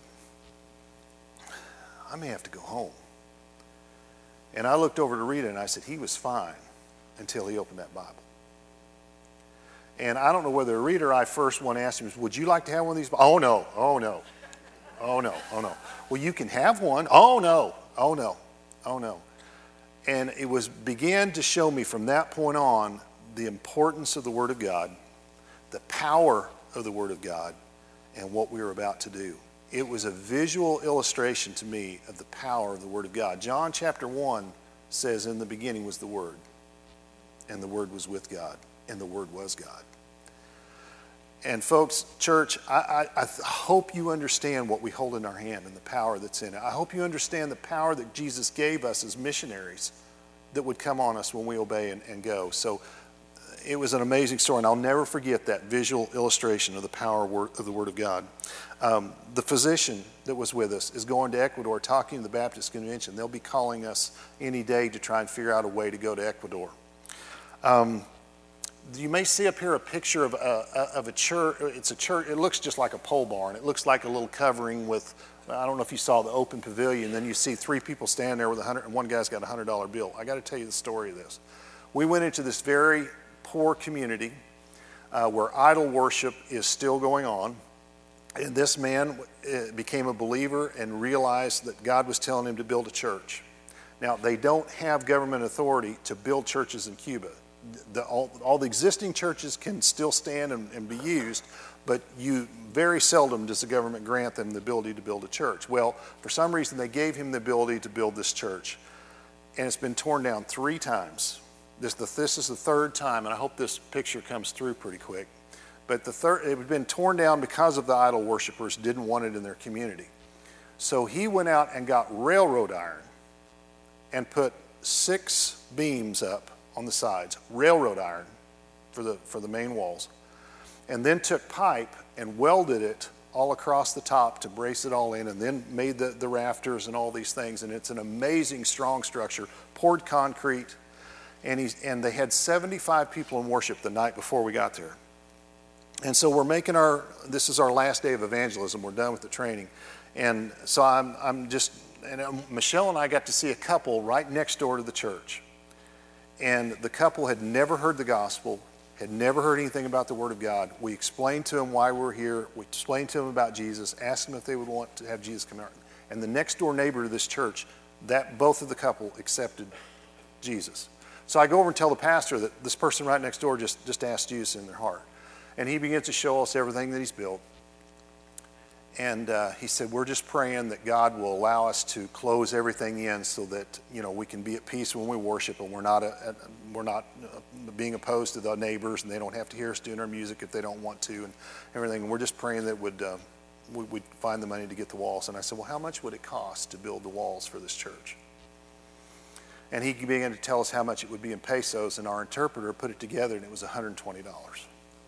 I may have to go home. And I looked over to Rita and I said, he was fine until he opened that Bible. And I don't know whether Rita or I first one asked him, would you like to have one of these? Oh, no. Oh, no. Oh, no. Oh, no. Well, you can have one. Oh, no. Oh, no. Oh, no. And it was began to show me from that point on the importance of the Word of God, the power of the Word of God, and what we were about to do. It was a visual illustration to me of the power of the Word of God. John chapter one says, in the beginning was the Word, and the Word was with God, and the Word was God. And folks, church, I, I, I hope you understand what we hold in our hand and the power that's in it. I hope you understand the power that Jesus gave us as missionaries that would come on us when we obey and, and go. So it was an amazing story, and I'll never forget that visual illustration of the power of the Word of God. Um, the physician that was with us is going to Ecuador talking to the Baptist Convention. They'll be calling us any day to try and figure out a way to go to Ecuador. Um, you may see up here a picture of a, of a church. It's a church. It looks just like a pole barn. It looks like a little covering with, I don't know if you saw the open pavilion. Then you see three people standing there with a hundred, and one guy's got a hundred dollar bill. I got to tell you the story of this. We went into this very poor community uh, where idol worship is still going on. And this man became a believer and realized that God was telling him to build a church. Now, they don't have government authority to build churches in Cuba. The, all, all the existing churches can still stand and, and be used, but you very seldom does the government grant them the ability to build a church. Well, for some reason, they gave him the ability to build this church. And it's been torn down three times. This, the, this is the third time, and I hope this picture comes through pretty quick. But the third, it had been torn down because of the idol worshipers didn't want it in their community. So he went out and got railroad iron and put six beams up on the sides, railroad iron for the, for the main walls, and then took pipe and welded it all across the top to brace it all in, and then made the, the rafters and all these things. And it's an amazing, strong structure, poured concrete, and, he's, and they had seventy-five people in worship the night before we got there. And so we're making our, this is our last day of evangelism. We're done with the training. And so I'm, I'm just, and Michelle and I got to see a couple right next door to the church. And the couple had never heard the gospel, had never heard anything about the Word of God. We explained to them why we're here. We explained to them about Jesus, asked them if they would want to have Jesus come out. And the next door neighbor to this church, that both of the couple accepted Jesus. So I go over and tell the pastor that this person right next door just, just asked Jesus in their heart. And he begins to show us everything that he's built. And uh, he said, we're just praying that God will allow us to close everything in so that, you know, we can be at peace when we worship, and we're not, a, a, we're not uh, being opposed to the neighbors, and they don't have to hear us doing our music if they don't want to, and everything. And we're just praying that would uh, we, we'd find the money to get the walls. And I said, well, how much would it cost to build the walls for this church? And he began to tell us how much it would be in pesos, and our interpreter put it together, and it was one hundred twenty dollars.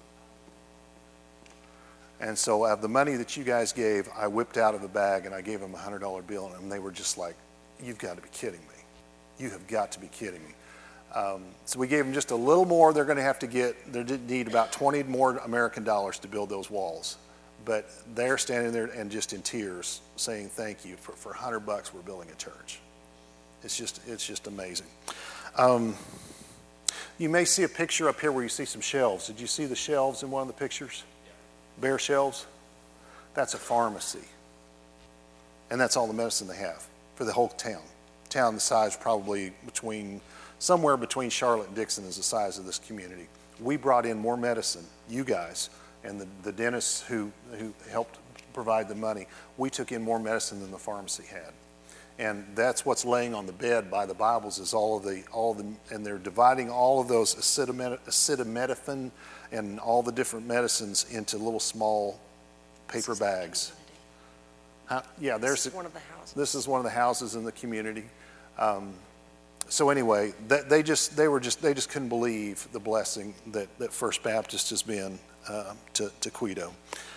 And so out of the money that you guys gave, I whipped out of a bag and I gave them a one hundred dollar bill, and they were just like, you've got to be kidding me. You have got to be kidding me. Um, so we gave them just a little more. They're going to have to get, they need about twenty more American dollars to build those walls. But they're standing there and just in tears saying thank you. For, for one hundred bucks, we're building a church. It's just, it's just amazing. Um, you may see a picture up here where you see some shelves. Did you see the shelves in one of the pictures? Bare shelves? That's a pharmacy. And that's all the medicine they have for the whole town. Town the size probably between, somewhere between Charlotte and Dixon is the size of this community. We brought in more medicine, you guys, and the, the dentists who, who helped provide the money, we took in more medicine than the pharmacy had. And that's what's laying on the bed by the Bibles is all of the, all of the, and they're dividing all of those acetamin- acetaminophen and all the different medicines into little small paper bags. Huh? Yeah, there's This is one of the houses. This is one of the houses in the community. Um, so anyway, that, they just they were just they just couldn't believe the blessing that, that First Baptist has been uh, to to Quito.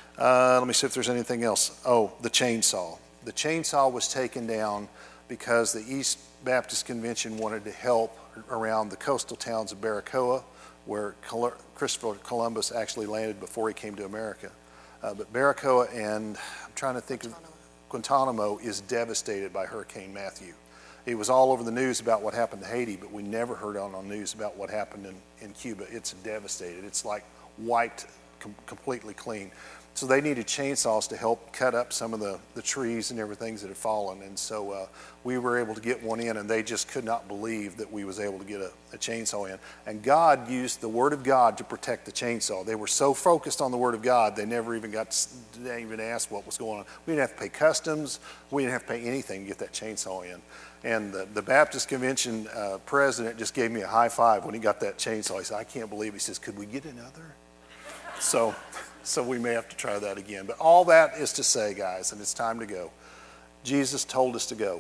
Uh, let me see if there's anything else. Oh, the chainsaw. The chainsaw was taken down because the East Baptist Convention wanted to help around the coastal towns of Baracoa, where Col- Christopher Columbus actually landed before he came to America. Uh, but Baracoa and I'm trying to think Guantanamo. of Guantanamo is devastated by Hurricane Matthew. It was all over the news about what happened to Haiti, but we never heard on the news about what happened in, in Cuba. It's devastated. It's like wiped com- completely clean. So they needed chainsaws to help cut up some of the, the trees and everything that had fallen. And so uh, we were able to get one in, and they just could not believe that we was able to get a, a chainsaw in. And God used the Word of God to protect the chainsaw. They were so focused on the Word of God, they never even got to, they didn't even ask what was going on. We didn't have to pay customs. We didn't have to pay anything to get that chainsaw in. And the, the Baptist Convention uh, president just gave me a high five when he got that chainsaw. He said, I can't believe it. He says, could we get another? So... So we may have to try that again. But all that is to say, guys, and it's time to go. Jesus told us to go.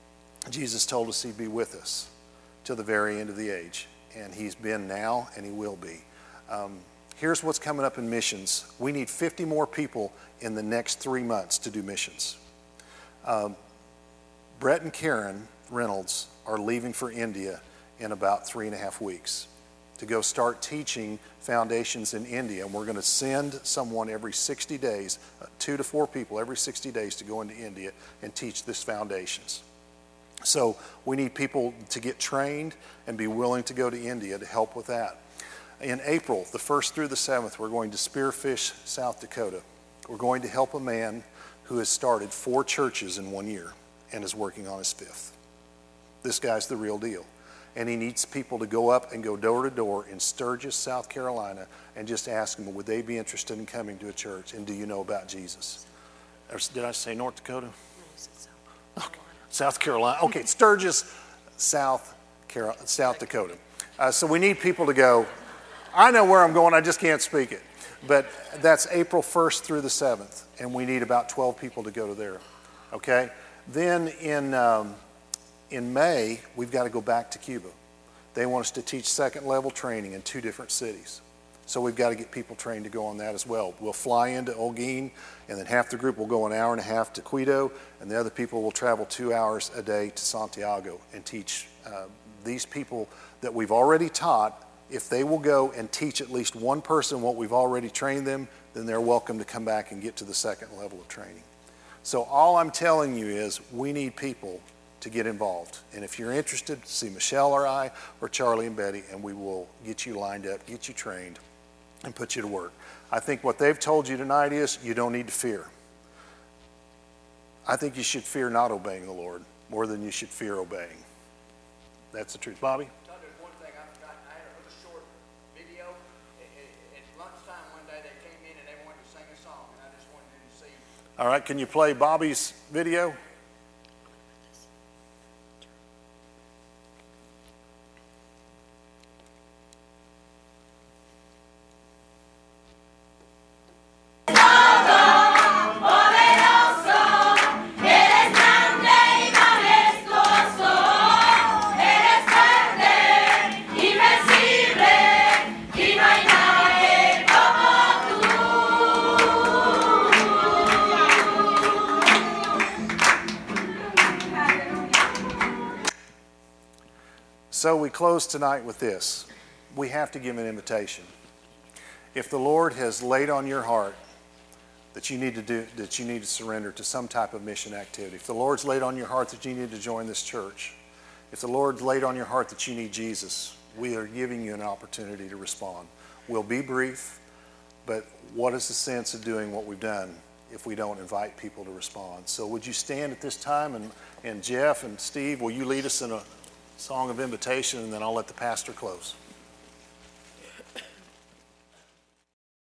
Jesus told us he'd be with us till the very end of the age. And he's been now, and he will be. Um, here's what's coming up in missions. We need fifty more people in the next three months to do missions. Um, Brett and Karen Reynolds are leaving for India in about three and a half weeks to go start teaching foundations in India. And we're going to send someone every sixty days, uh, two to four people every sixty days to go into India and teach this foundations. So we need people to get trained and be willing to go to India to help with that. In April, the first through the seventh, we're going to Spearfish, South Dakota. We're going to help a man who has started four churches in one year and is working on his fifth. This guy's the real deal. And he needs people to go up and go door to door in Sturgis, South Carolina, and just ask them, would they be interested in coming to a church? And do you know about Jesus? Or did I say North Dakota? No, you said South Okay. South Carolina. Okay, Sturgis, South Carol- South Dakota. Uh, so we need people to go. I know where I'm going, I just can't speak it. But that's April first through the seventh, and we need about twelve people to go to there. Okay? Then in... Um, In May, we've got to go back to Cuba. They want us to teach second level training in two different cities. So we've got to get people trained to go on that as well. We'll fly into Holguin, and then half the group will go an hour and a half to Quito, and the other people will travel two hours a day to Santiago and teach uh, these people that we've already taught. If they will go and teach at least one person what we've already trained them, then they're welcome to come back and get to the second level of training. So all I'm telling you is we need people to get involved. And if you're interested, see Michelle or I or Charlie and Betty, and we will get you lined up, get you trained, and put you to work. I think what they've told you tonight is you don't need to fear. I think you should fear not obeying the Lord more than you should fear obeying. That's the truth. Bobby? There's one thing I forgot. I had a little short video. At, at, at lunchtime one day, they came in and they wanted to sing a song, and I just wanted them to see. All right, can you play Bobby's video? So we close tonight with this. We have to give an invitation. If the Lord has laid on your heart that you need to do, that you need to surrender to some type of mission activity, if the Lord's laid on your heart that you need to join this church, if the Lord's laid on your heart that you need Jesus, we are giving you an opportunity to respond. We'll be brief, but what is the sense of doing what we've done if we don't invite people to respond? So would you stand at this time, and, and Jeff and Steve, will you lead us in a song of invitation, and then I'll let the pastor close.